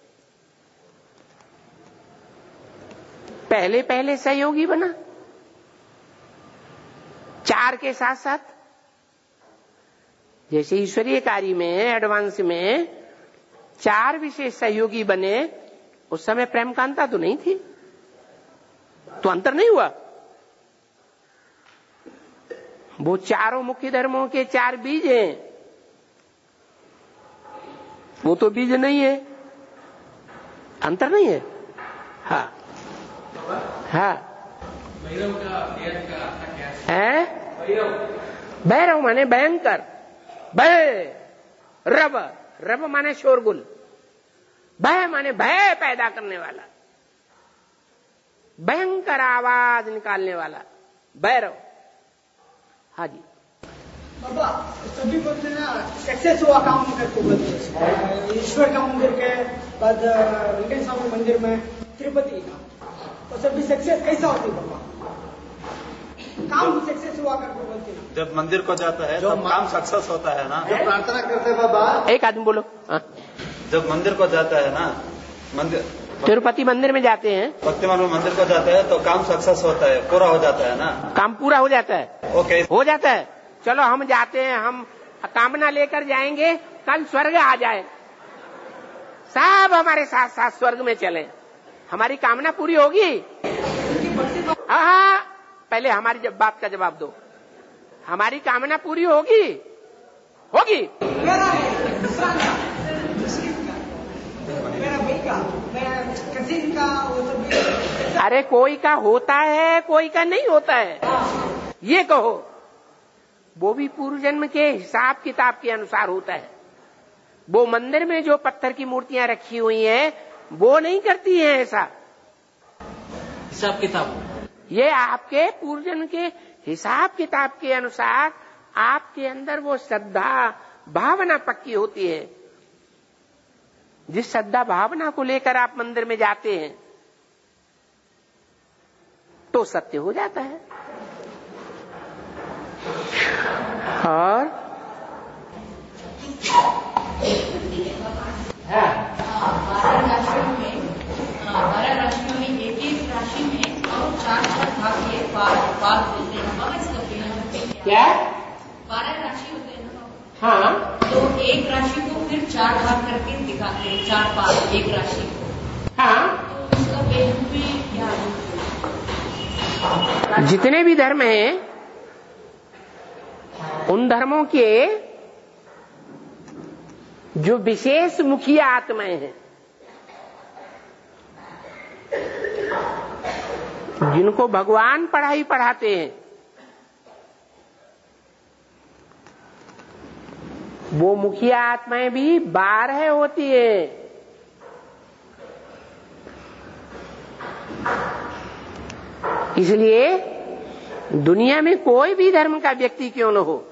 पहले पहले सहयोगी बना, चार के साथ साथ। जैसे ईश्वरीय कार्य में एडवांस में चार विशेष सहयोगी बने, उस समय प्रेमकांता तो नहीं थी, तो अंतर नहीं हुआ। वो चारों मुख्य धर्मों के चार बीज हैं, वो तो बीज नहीं है, अंतर नहीं है। हाँ हाँ भैरव का का क्या है? भैरव माने भयंकर, भय। रब, रब माने शोरगुल, भय माने भय पैदा करने वाला, भयंकर आवाज निकालने वाला भैरव। हाँ जी बाबा, सभी बोलते ना सक्सेस हुआ काम करके बोलते हैं। ईश्वर का मंदिर के बाद वेंकटेश्वर स्वामी मंदिर में, तिरुपति का, तो सभी सक्सेस कैसा होती बाबा? काम सक्सेस हुआ करके बोलते हैं। जब मंदिर को जाता है तब काम सक्सेस होता है ना। जब प्रार्थना करते हैं बाबा, एक आदमी बोलो। हाँ। जब मंदिर को जाता है ना, मंदिर तिरुपति मंदिर में जाते हैं, भक्तिमान मंदिर को जाता है तो काम सक्सेस होता है, पूरा हो जाता है ना। काम पूरा हो जाता है। ओके, हो जाता है। चलो हम जाते हैं, हम कामना लेकर जाएंगे, कल स्वर्ग आ जाए, सब हमारे साथ साथ स्वर्ग में चले, हमारी कामना पूरी होगी? हाँ, पहले हमारी जब बात का जवाब दो, हमारी कामना पूरी होगी? होगी। अरे कोई का होता है, कोई का नहीं होता है, ये कहो। वो भी पूर्व जन्म के हिसाब किताब के अनुसार होता है। वो मंदिर में जो पत्थर की मूर्तियां रखी हुई हैं, वो नहीं करती हैं ऐसा हिसाब किताब। ये आपके पूर्व जन्म के हिसाब किताब के अनुसार आपके अंदर वो श्रद्धा भावना पक्की होती है। जिस श्रद्धा भावना को लेकर आप मंदिर में जाते हैं तो सत्य हो जाता है। और बारह राशियों में बारह राशियों में एक एक राशि में और चार चार भाग के पाल बोलते हैं बाबा, इसका प्रयोग क्या? बारह राशि होते हैं ना। हाँ, तो एक राशि को फिर चार भाग करके दिखाते हैं, चार पाल एक राशि को। हाँ, तो इसका प्रयोग भी क्या है? जितने भी धर्म हैं उन धर्मों के जो विशेष मुखिया आत्माएं हैं, जिनको भगवान पढ़ाई पढ़ाते हैं, वो मुखिया आत्माएं भी बारह होती है। इसलिए दुनिया में कोई भी धर्म का व्यक्ति क्यों न हो,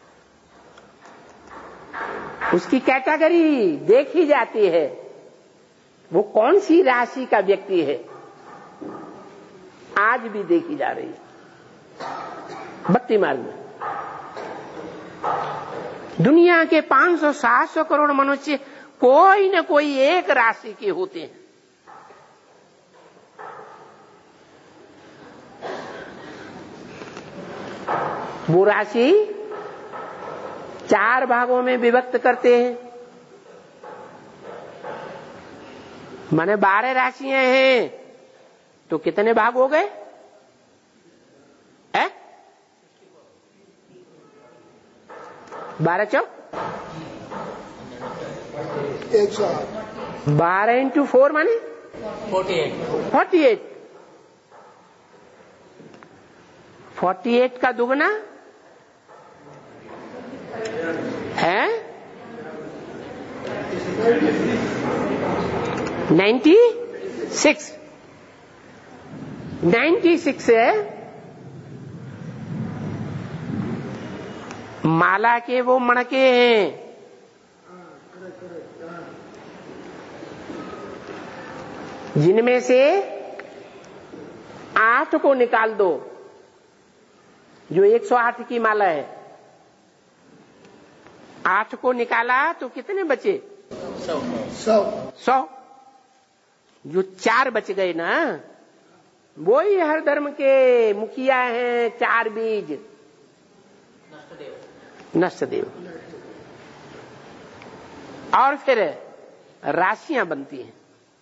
उसकी कैटेगरी देखी जाती है, वो कौन सी राशि का व्यक्ति है, आज भी देखी जा रही है भक्ति मार्ग में। दुनिया के पाँच सौ सात सौ करोड़ मनुष्य कोई न कोई एक राशि के होते हैं। वो राशि चार भागों में विभक्त करते हैं, माने बारह राशियां हैं तो कितने भाग हो गए? है बारह चौक एक सौ आठ। बारह इंटू फोर माने forty eight forty eight forty eight का दुगना है नाइन्टी सिक्स। नाइन्टी सिक्स है माला के वो मणके हैं, जिनमें से आठ को निकाल दो, जो एक सौ आठ की माला है, आठ को निकाला तो कितने बचे? सौ सौ। जो चार बच गए ना, वो ही हर धर्म के मुखिया हैं, चार बीज। नष्टदेव। और फिर राशियां बनती हैं,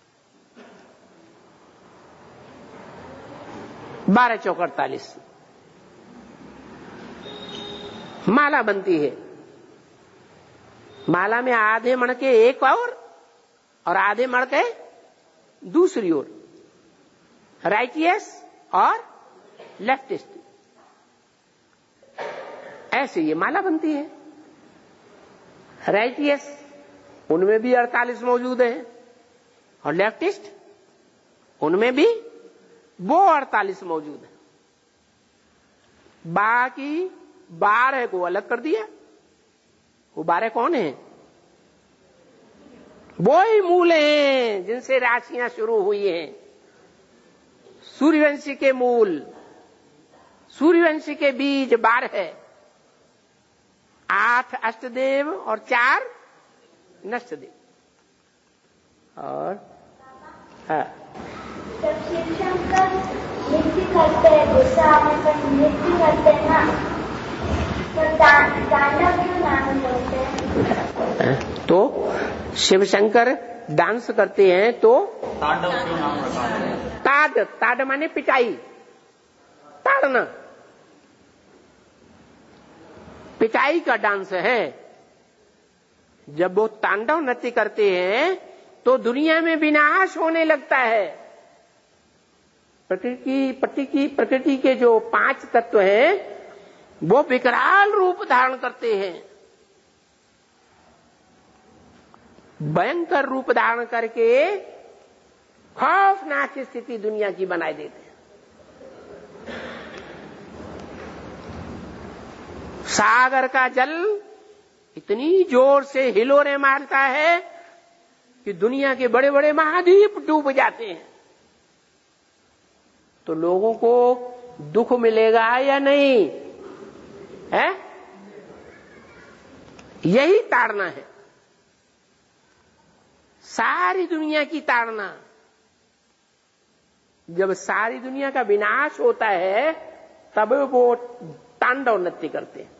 बारह चौक अड़तालीस माला बनती है। माला में आधे मणके एक और और आधे मणके दूसरी ओर, राइटियस और लेफ्टिस्ट, ऐसे ये माला बनती है। राइटियस उनमें भी अड़तालीस मौजूद है और लेफ्टिस्ट उनमें भी वो अड़तालीस मौजूद है। बाकी बारह को अलग कर दिया। वो बारह कौन है? वो ही मूल हैं जिनसे राशियां शुरू हुई हैं। सूर्यवंशी के मूल, सूर्यवंशी के बीज बारह है, आठ अष्टदेव और चार नष्टदेव। और हाँ, जब शिव शंकर नृत्य करते हैं, गुस्सा आने पर नृत्य करते हैं ना, तो तांडव क्यों नाम बोलते हैं? तो शिव शंकर डांस करते हैं तो तांडव क्यों नाम रखा है? ताड़, ताड़ माने पिटाई, ताड़ना, पिटाई का डांस है। जब वो तांडव नृत्य करते हैं तो दुनिया में विनाश होने लगता है। प्रकृति प्रकृति प्रकृति के जो पांच तत्व हैं वो विकराल रूप धारण करते हैं, भयंकर रूप धारण करके खौफनाक स्थिति दुनिया की बनाए देते हैं। सागर का जल इतनी जोर से हिलोरे मारता है कि दुनिया के बड़े बड़े महाद्वीप डूब जाते हैं। तो लोगों को दुख मिलेगा या नहीं है? यही ताड़ना है, सारी दुनिया की ताड़ना। जब सारी दुनिया का विनाश होता है तब वो तांडव नृत्य करते हैं।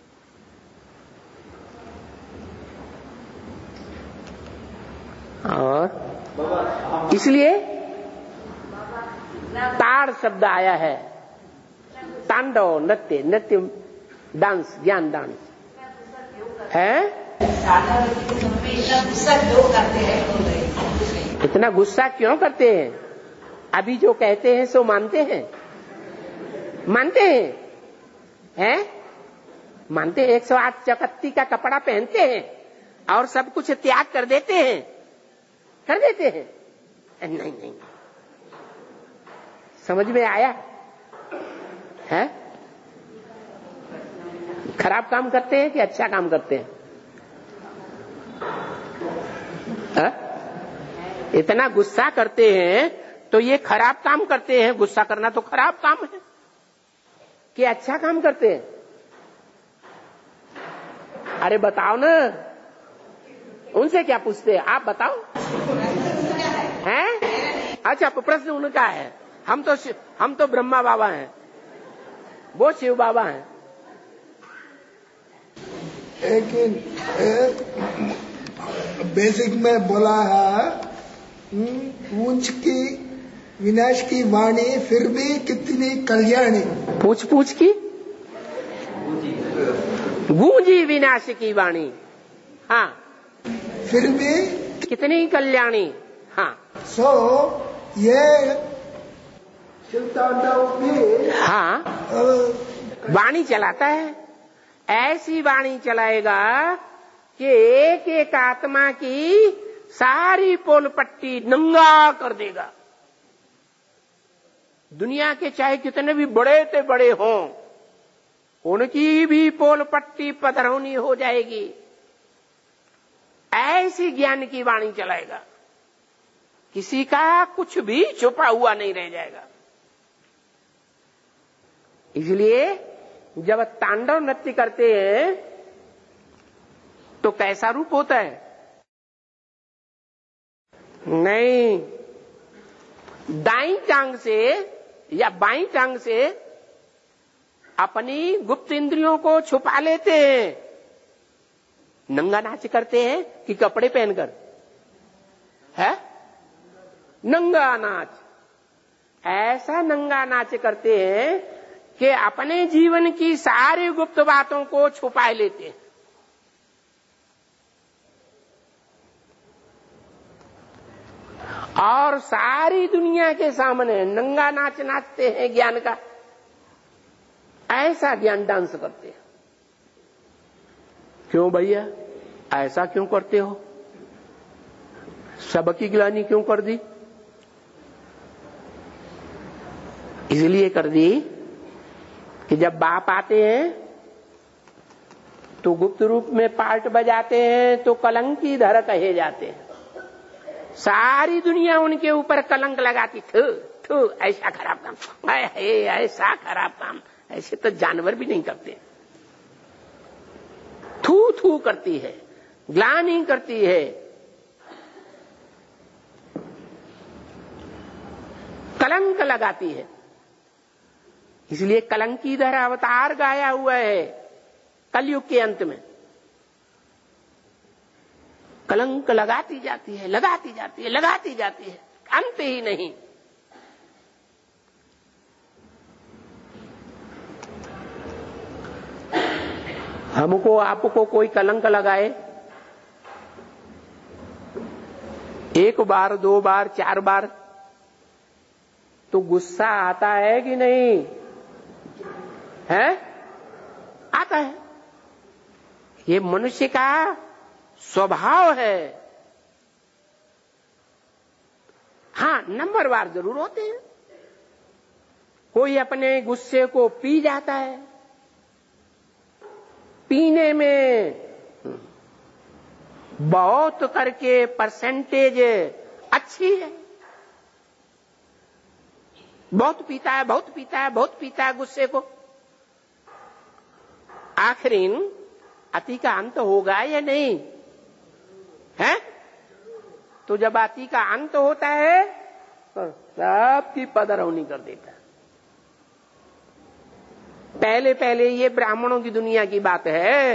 और इसलिए ताड़ शब्द आया है। तांडव नृत्य, नृत्य डांस, ज्ञान डांस है। इतना गुस्सा क्यों करते हैं? अभी जो कहते हैं सो मानते हैं, मानते हैं, हैं? मानते हैं। एक सौ आठ चकत्ती का कपड़ा पहनते हैं और सब कुछ त्याग कर देते हैं, कर देते हैं। नहीं नहीं, समझ में आया है? खराब काम करते हैं कि अच्छा काम करते हैं? है? इतना गुस्सा करते हैं तो ये खराब काम करते हैं। गुस्सा करना तो खराब काम है कि अच्छा काम करते हैं? अरे बताओ ना, उनसे क्या पूछते हैं? आप बताओ। हैं? अच्छा, प्रश्न उनका है। हम तो हम तो ब्रह्मा बाबा हैं, वो शिव बाबा हैं। लेकिन बेसिक में बोला है पूछ की विनाश की वाणी फिर भी कितनी कल्याणी। पूछ पूछ की गूंजी विनाश की वाणी, हाँ, फिर भी कितनी कल्याणी। हाँ, सो ये शिवतांडव भी हाँ वाणी चलाता है। ऐसी वाणी चलाएगा कि एक एक आत्मा की सारी पोल पट्टी नंगा कर देगा। दुनिया के चाहे कितने भी बड़े से बड़े हों, उनकी भी पोल पट्टी पधरौनी हो जाएगी। ऐसी ज्ञान की वाणी चलाएगा। किसी का कुछ भी छुपा हुआ नहीं रह जाएगा। इसलिए जब तांडव नृत्य करते हैं तो कैसा रूप होता है? नहीं, दाईं टांग से या बाईं टांग से अपनी गुप्त इंद्रियों को छुपा लेते हैं। नंगा नाच करते हैं कि कपड़े पहनकर? है नंगा नाच। ऐसा नंगा नाच करते हैं कि अपने जीवन की सारी गुप्त बातों को छुपा लेते हैं। और सारी दुनिया के सामने नंगा नाच नाचते हैं ज्ञान का। ऐसा ज्ञान डांस करते हैं। क्यों भैया ऐसा क्यों करते हो? सबकी गिलानी क्यों कर दी? इसलिए कर दी कि जब बाप आते हैं तो गुप्त रूप में पार्ट बजाते हैं तो कलंकी धर कहे जाते हैं। सारी दुनिया उनके ऊपर कलंक लगाती, थू थू ऐसा खराब काम, ऐसा खराब काम, ऐसे तो जानवर भी नहीं करते। थू थू करती है, ग्लानि करती है, कलंक लगाती है। इसलिए कलंकीधर अवतार गाया हुआ है कलयुग के अंत में। कलंक लगाती जाती है, लगाती जाती है, लगाती जाती है, अंत ही नहीं। हमको आपको कोई कलंक लगाए, एक बार, दो बार, चार बार, तो गुस्सा आता है कि नहीं? है? आता है। ये मनुष्य का स्वभाव है। हाँ, नंबरवार जरूर होते हैं। कोई अपने गुस्से को पी जाता है, पीने में बहुत करके परसेंटेज अच्छी है, बहुत पीता है, बहुत पीता है, बहुत पीता है गुस्से को। आखिर अति का अंत होगा या नहीं है? तो जब अति का अंत होता है तो सबकी पदरौनी कर देता है। पहले पहले ये ब्राह्मणों की दुनिया की बात है,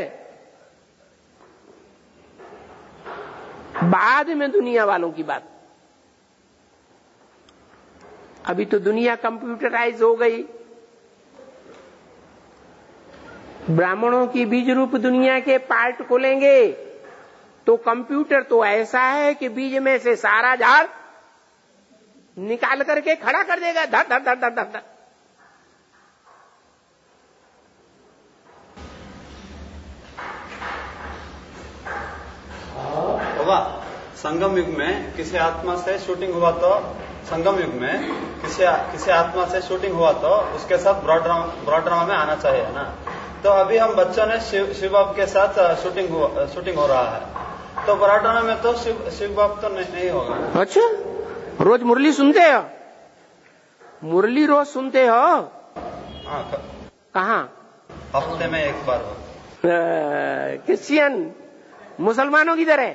बाद में दुनिया वालों की बात। अभी तो दुनिया कंप्यूटराइज हो गई। ब्राह्मणों की बीज रूप दुनिया के पार्ट खोलेंगे तो कंप्यूटर तो ऐसा है कि बीज में से सारा झाड़ निकाल करके खड़ा कर देगा, धर धर धर धर धर धर। बाबा, संगम युग में किसी आत्मा से शूटिंग हुआ तो संगम युग में किसी किसी आत्मा से शूटिंग हुआ तो उसके साथ ब्रॉड ड्रामा ब्रॉड ड्रामा में आना चाहिए ना। तो अभी हम बच्चों ने शिव शिव बाब के साथ शूटिंग हो, शूटिंग हो रहा है, तो ब्रॉड ड्रामा में तो शिव शिव बाब तो नहीं, नहीं होगा। अच्छा, रोज मुरली सुनते हो? मुरली रोज सुनते हो? हाँ। कहाँ? हफ्ते में एक बार। क्रिश्चियन मुसलमानों की तरह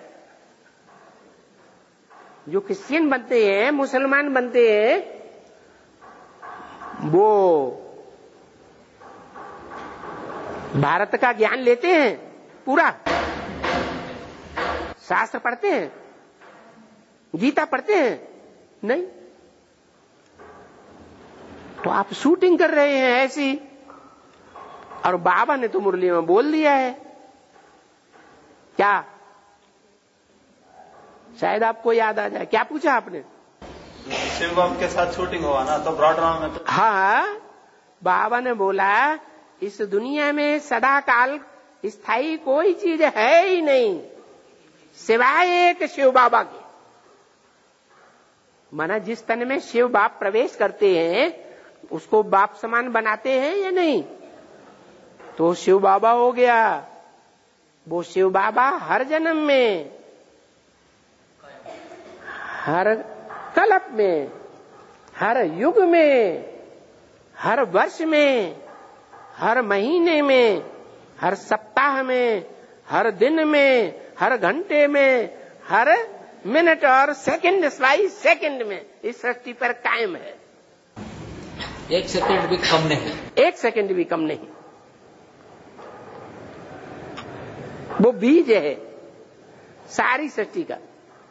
जो क्रिश्चियन बनते हैं, मुसलमान बनते हैं, वो भारत का ज्ञान लेते हैं पूरा, शास्त्र पढ़ते हैं, गीता पढ़ते हैं? नहीं। तो आप शूटिंग कर रहे हैं ऐसी, और बाबा ने तो मुरली में बोल दिया है। क्या? शायद आपको याद आ जाए। क्या पूछा आपने? शिव बाबा के साथ शूटिंग हुआ ना, तो ब्रॉड ड्रामा में तो। हाँ, बाबा ने बोला इस दुनिया में सदा काल स्थायी कोई चीज है ही नहीं सिवाय एक शिव बाबा के। माना जिस तन में शिव बाप प्रवेश करते हैं उसको बाप समान बनाते हैं या नहीं? तो शिव बाबा हो गया। वो शिव बाबा हर जन्म में, हर कल्प में, हर युग में, हर वर्ष में, हर महीने में, हर सप्ताह में, हर दिन में, हर घंटे में, हर मिनट और सेकंड बाई सेकंड में इस सृष्टि पर कायम है। एक सेकंड भी कम नहीं, एक सेकंड भी कम नहीं। वो बीज है सारी सृष्टि का।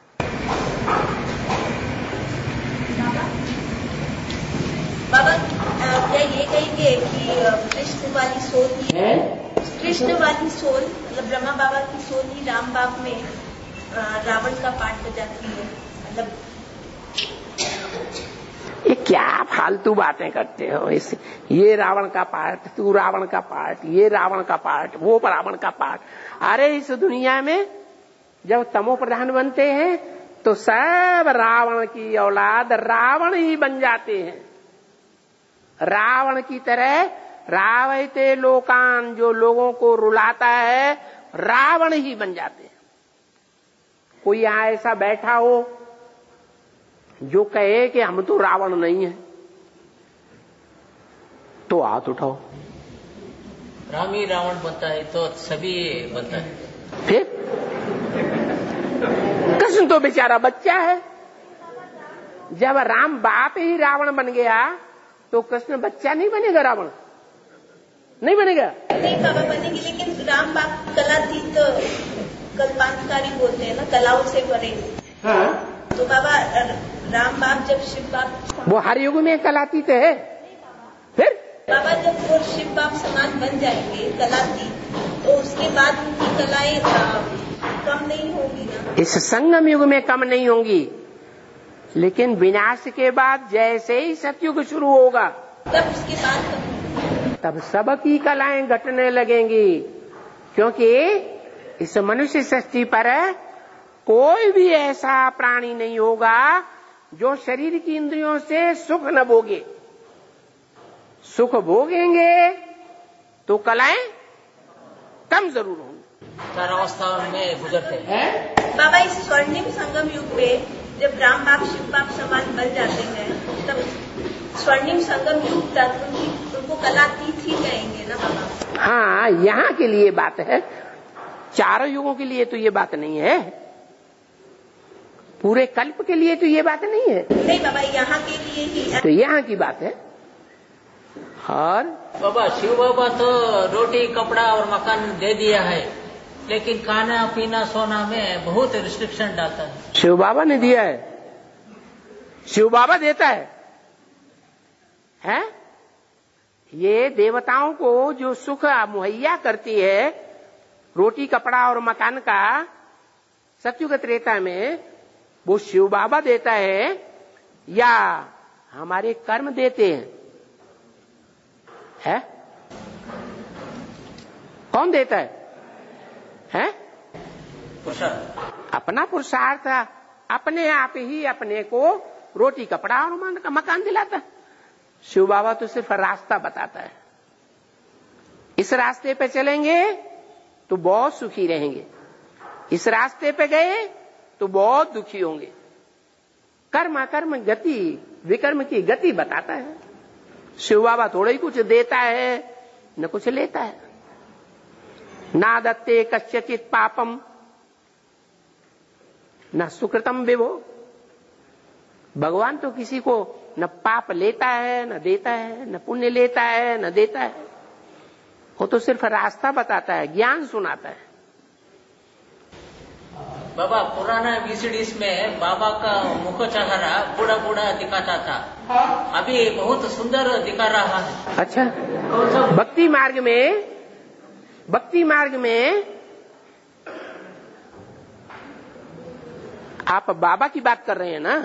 बाबा क्या ये कहेंगे कि कृष्ण वाली सोल ही है, कृष्ण वाली सोल मतलब ब्रह्मा बाबा की सोल ही राम बाप में रावण का पार्ट बजाती है? मतलब ये क्या फालतू बातें करते हो? इस ये रावण का पार्ट, तू रावण का पार्ट, ये रावण का पार्ट, वो रावण का पार्ट। अरे इस दुनिया में जब तमो प्रधान बनते हैं तो सब रावण की औलाद रावण ही बन जाते हैं। रावण की तरह रावयते लोकान, जो लोगों को रुलाता है, रावण ही बन जाते हैं। कोई यहां ऐसा बैठा हो जो कहे कि हम तो रावण नहीं है, तो हाथ उठाओ। राम ही रावण बनता है तो सभी बनता है। फिर कृष्ण तो बेचारा बच्चा है। जब राम बाप ही रावण बन गया तो कृष्ण बच्चा नहीं बनेगा, रावण नहीं बनेगा। नहीं बाबा बनेगी, लेकिन राम बाप कलातीत कल्पांतकारी बोलते हैं ना, कलाओं से भरे। हाँ। तो बाबा राम बाप जब शिव बाप, वो हर युग में कलातीत है। फिर बाबा जब वो शिव बाप समान बन जाएंगे कलातीत, तो उसके बाद उनकी कलाएं कम नहीं होगी ना? इस संगम युग में कम नहीं होंगी, लेकिन विनाश के बाद जैसे ही सतयुग शुरू होगा तब उसके बाद तब सबकी कलाएं घटने लगेंगी। क्योंकि इस मनुष्य सृष्टि पर कोई भी ऐसा प्राणी नहीं होगा जो शरीर की इंद्रियों से सुख न भोगे। सुख भोगेंगे तो कलाएं कम जरूर होंगी। चार अवस्थाओं में गुजरते हैं। बाबा इस स्वर्णिम संगम युग में जब राम बाप शिव बाप समान बन जाते हैं, तब स्वर्णिम संगम युग तक उनकी उनको कलातीत ही कहेंगे ना बाबा? हाँ, यहाँ के लिए बात है, चारों युगों के लिए तो ये बात नहीं है, पूरे कल्प के लिए तो ये बात नहीं है। नहीं बाबा, यहाँ के लिए ही तो यहाँ की बात है। और बाबा शिव बाबा तो रोटी कपड़ा और मकान दे दिया है, लेकिन खाना पीना सोना में बहुत रिस्ट्रिक्शन डालता है। शिव बाबा ने दिया है, शिव बाबा देता है, है? ये देवताओं को जो सुख मुहैया करती है, रोटी कपड़ा और मकान का, सतयुग त्रेता में वो शिव बाबा देता है या हमारे कर्म देते हैं? है? कौन देता है? है? अपना पुरुषार्थ अपने आप ही अपने को रोटी कपड़ा और मकान दिलाता है। शिव बाबा तो सिर्फ रास्ता बताता है, इस रास्ते पे चलेंगे तो बहुत सुखी रहेंगे, इस रास्ते पे गए तो बहुत दुखी होंगे। कर्म कर्म गति विकर्म की गति बताता है। शिव बाबा थोड़ा ही कुछ देता है न कुछ लेता है। ना दत्ते कस्यचित पापम न सुकृतम विभो। भगवान तो किसी को न पाप लेता है न देता है, न पुण्य लेता है न देता है। वो तो सिर्फ रास्ता बताता है, ज्ञान सुनाता है। बाबा पुराना वीसीडीज में बाबा का मुख चेहरा बूढ़ा बूढ़ा दिखाता था, अभी बहुत सुंदर दिखा रहा है। अच्छा, भक्ति मार्ग में भक्ति मार्ग में आप बाबा की बात कर रहे हैं ना,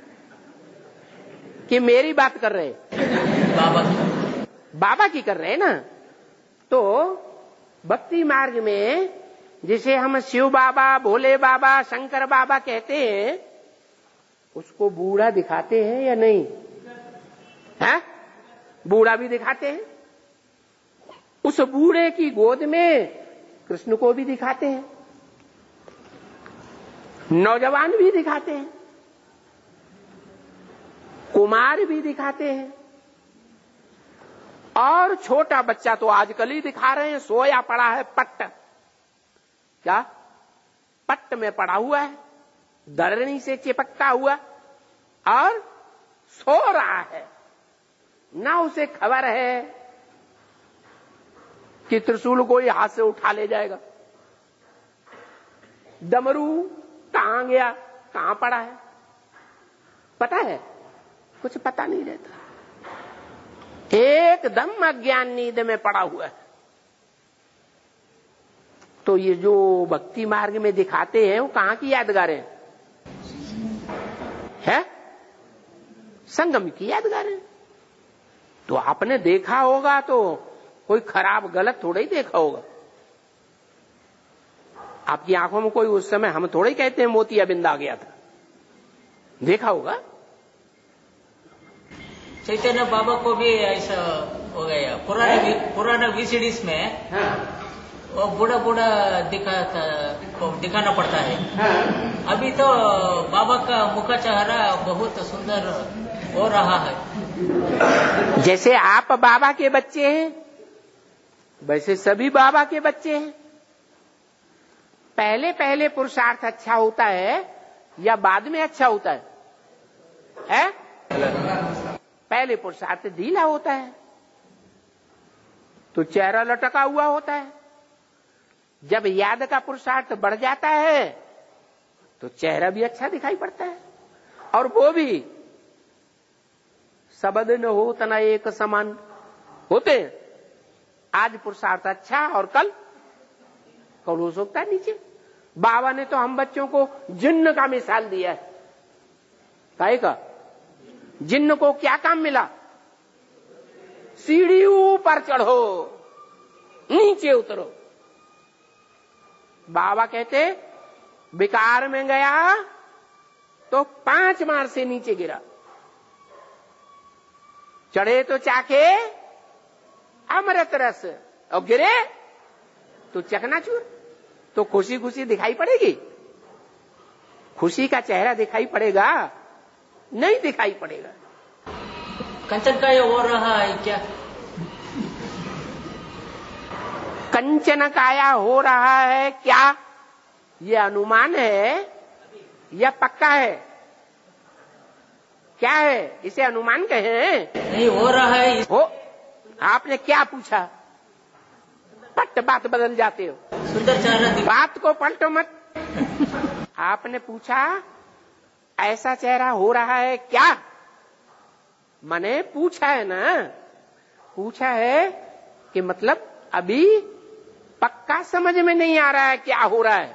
कि मेरी बात कर रहे हैं? बाबा बाबा की कर रहे हैं ना। तो भक्ति मार्ग में जिसे हम शिव बाबा, भोले बाबा, शंकर बाबा कहते हैं, उसको बूढ़ा दिखाते हैं या नहीं? है? बूढ़ा भी दिखाते हैं। उस बूढ़े की गोद में कृष्ण को भी दिखाते हैं, नौजवान भी दिखाते हैं। कुमार भी दिखाते हैं, और छोटा बच्चा तो आजकल ही दिखा रहे हैं, सोया पड़ा है पट्ट, क्या पट्ट में पड़ा हुआ है, दरनी से चिपका हुआ और सो रहा है, ना उसे खबर है कि त्रिशूल कोई हाथ से उठा ले जाएगा, डमरू कहां गया, कहां पड़ा है, पता है कुछ पता नहीं रहता, एकदम अज्ञान नींद में पड़ा हुआ है। तो ये जो भक्ति मार्ग में दिखाते हैं वो कहां की यादगारें हैं? है संगम की यादगारें। तो आपने देखा होगा तो कोई खराब गलत थोड़ा ही देखा होगा। आपकी आंखों में कोई उस समय हम थोड़े ही कहते हैं मोतियाबिंद आ गया था, देखा होगा। चैतन्य बाबा को भी ऐसा हो गया, पुराने पुराना वीसीडीज में हाँ। वो बूढ़ा बूढ़ा दिखाता दिखाना पड़ता है हाँ। अभी तो बाबा का मुख चेहरा बहुत सुंदर हो रहा है। जैसे आप बाबा के बच्चे हैं वैसे सभी बाबा के बच्चे हैं। पहले पहले पुरुषार्थ अच्छा होता है या बाद में अच्छा होता है, है? पहले पुरुषार्थ ढीला होता है तो चेहरा लटका हुआ होता है, जब याद का पुरुषार्थ बढ़ जाता है तो चेहरा भी अच्छा दिखाई पड़ता है, और वो भी सबद न हो तना एक समान होते हैं। आज पुरुषार्थ अच्छा और कल कल हो सकता है नीचे। बाबा ने तो हम बच्चों को जिन्न का मिसाल दिया है। काहे का? जिन्न को क्या काम मिला? सीढ़ी ऊपर चढ़ो नीचे उतरो। बाबा कहते विकार में गया तो पांच मार से नीचे गिरा, चढ़े तो चाके अमृत रस और गिरे तो चकनाचूर। तो खुशी खुशी दिखाई पड़ेगी? खुशी का चेहरा दिखाई पड़ेगा? नहीं दिखाई पड़ेगा। कंचन का ये हो रहा है क्या? कंचन काया हो रहा है क्या, ये अनुमान है या पक्का है? क्या है? इसे अनुमान कहें? नहीं हो रहा है। हो, आपने क्या पूछा? पट बात बदल जाते हो। सुंदर चेहरा, बात को पलटो मत। आपने पूछा ऐसा चेहरा हो रहा है क्या? मैंने पूछा है ना, पूछा है कि मतलब अभी पक्का समझ में नहीं आ रहा है क्या हो रहा है,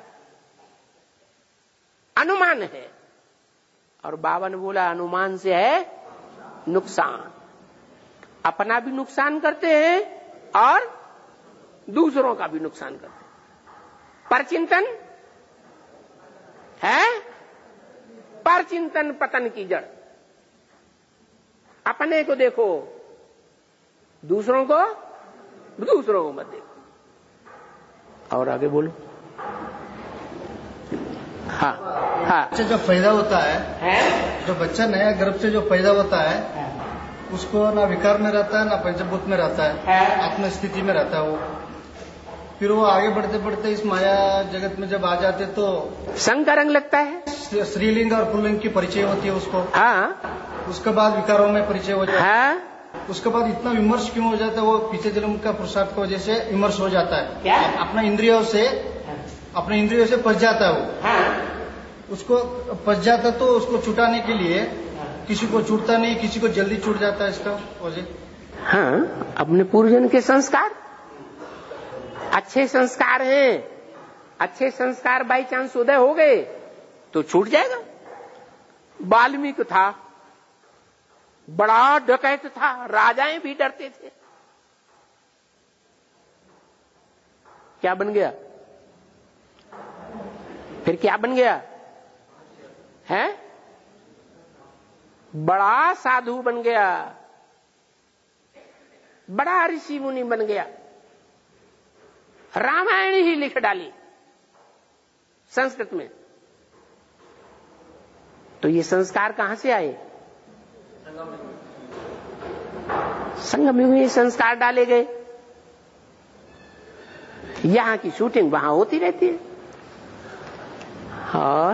अनुमान है। और बाबा ने बोला अनुमान से है नुकसान, अपना भी नुकसान करते हैं और दूसरों का भी नुकसान करते हैं। परचिंतन है, परचिंतन पतन की जड़। अपने को देखो, दूसरों को दूसरों को मत देखो। और आगे बोलो। हाँ हाँ। बच्चा जब पैदा होता है, है? जो बच्चा नया गर्भ से जो पैदा होता है, है? उसको ना विकार में रहता है ना पंचभूत में रहता है, है? आत्म स्थिति में रहता है वो। फिर वो आगे बढ़ते बढ़ते इस माया जगत में जब आ जाते तो संग का रंग लगता है, स्त्रीलिंग और पुल्लिंग की परिचय होती है उसको। हाँ। उसके बाद विकारों में परिचय हो जाता है। हाँ। उसके बाद इतना विमर्श क्यों हो जाता है? वो पीछे जन्म का पुरुषार्थ की वजह से विमर्श हो जाता है। क्या? अपना इंद्रियों से अपने इंद्रियों से पच जाता है वो। हाँ। उसको पच जाता तो उसको छुटाने के लिए किसी को छूटता नहीं, किसी को जल्दी छूट जाता है इसका वजह। हाँ, अपने पूर्वजन के संस्कार अच्छे संस्कार हैं, अच्छे संस्कार बाई चांस उदय हो गए तो छूट जाएगा। वाल्मीकि था, बड़ा डकैत था, राजाएं भी डरते थे, क्या बन गया? फिर क्या बन गया? है बड़ा साधु बन गया, बड़ा ऋषि मुनि बन गया, रामायण ही लिख डाली संस्कृत में। तो ये संस्कार कहां से आए? संगम युग में संस्कार डाले गए। यहां की शूटिंग वहां होती रहती है। और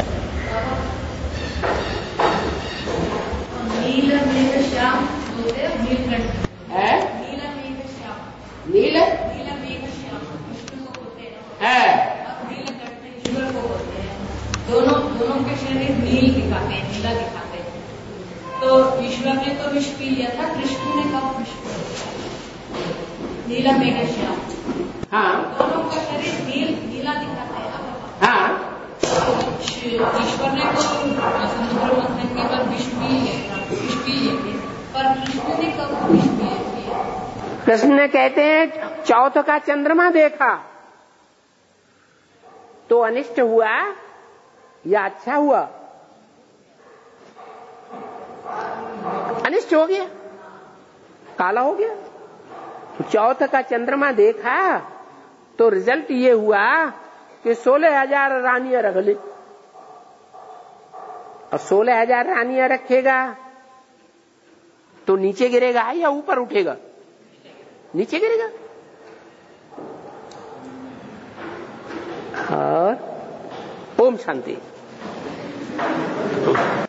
नील मेघ श्याम बोलते नीलकंठ है, नील मेघ श्याम, नील नील मेघ श्याम विष्णु को बोलते हैं है, और नीलकंठ ईश्वर को बोलते हैं। दोनों दोनों के शरीर नील दिखाते हैं, नीला दिखाते हैं। तो ईश्वर ने तो विष पी लिया था, कृष्ण ने कब विष पी लिया? नीला मेघ श्याम, हाँ दोनों का शरीर नील नीला दिखाता है ना। हाँ ईश्वर ने तो समुद्र मंथन के बाद विष पी लिया, विष पी लिए थे, पर कृष्ण ने कब विष पी लिया? कृष्ण ने कहते हैं चौथ का चंद्रमा देखा तो अनिष्ट हुआ या अच्छा हुआ? अनिष्ट हो गया, काला हो गया। चौथ का चंद्रमा देखा तो रिजल्ट ये हुआ कि सोलह हजार रानियां रख ली। और सोलह हजार रानियां रखेगा तो नीचे गिरेगा या ऊपर उठेगा? नीचे गिरेगा। और ओम शांति।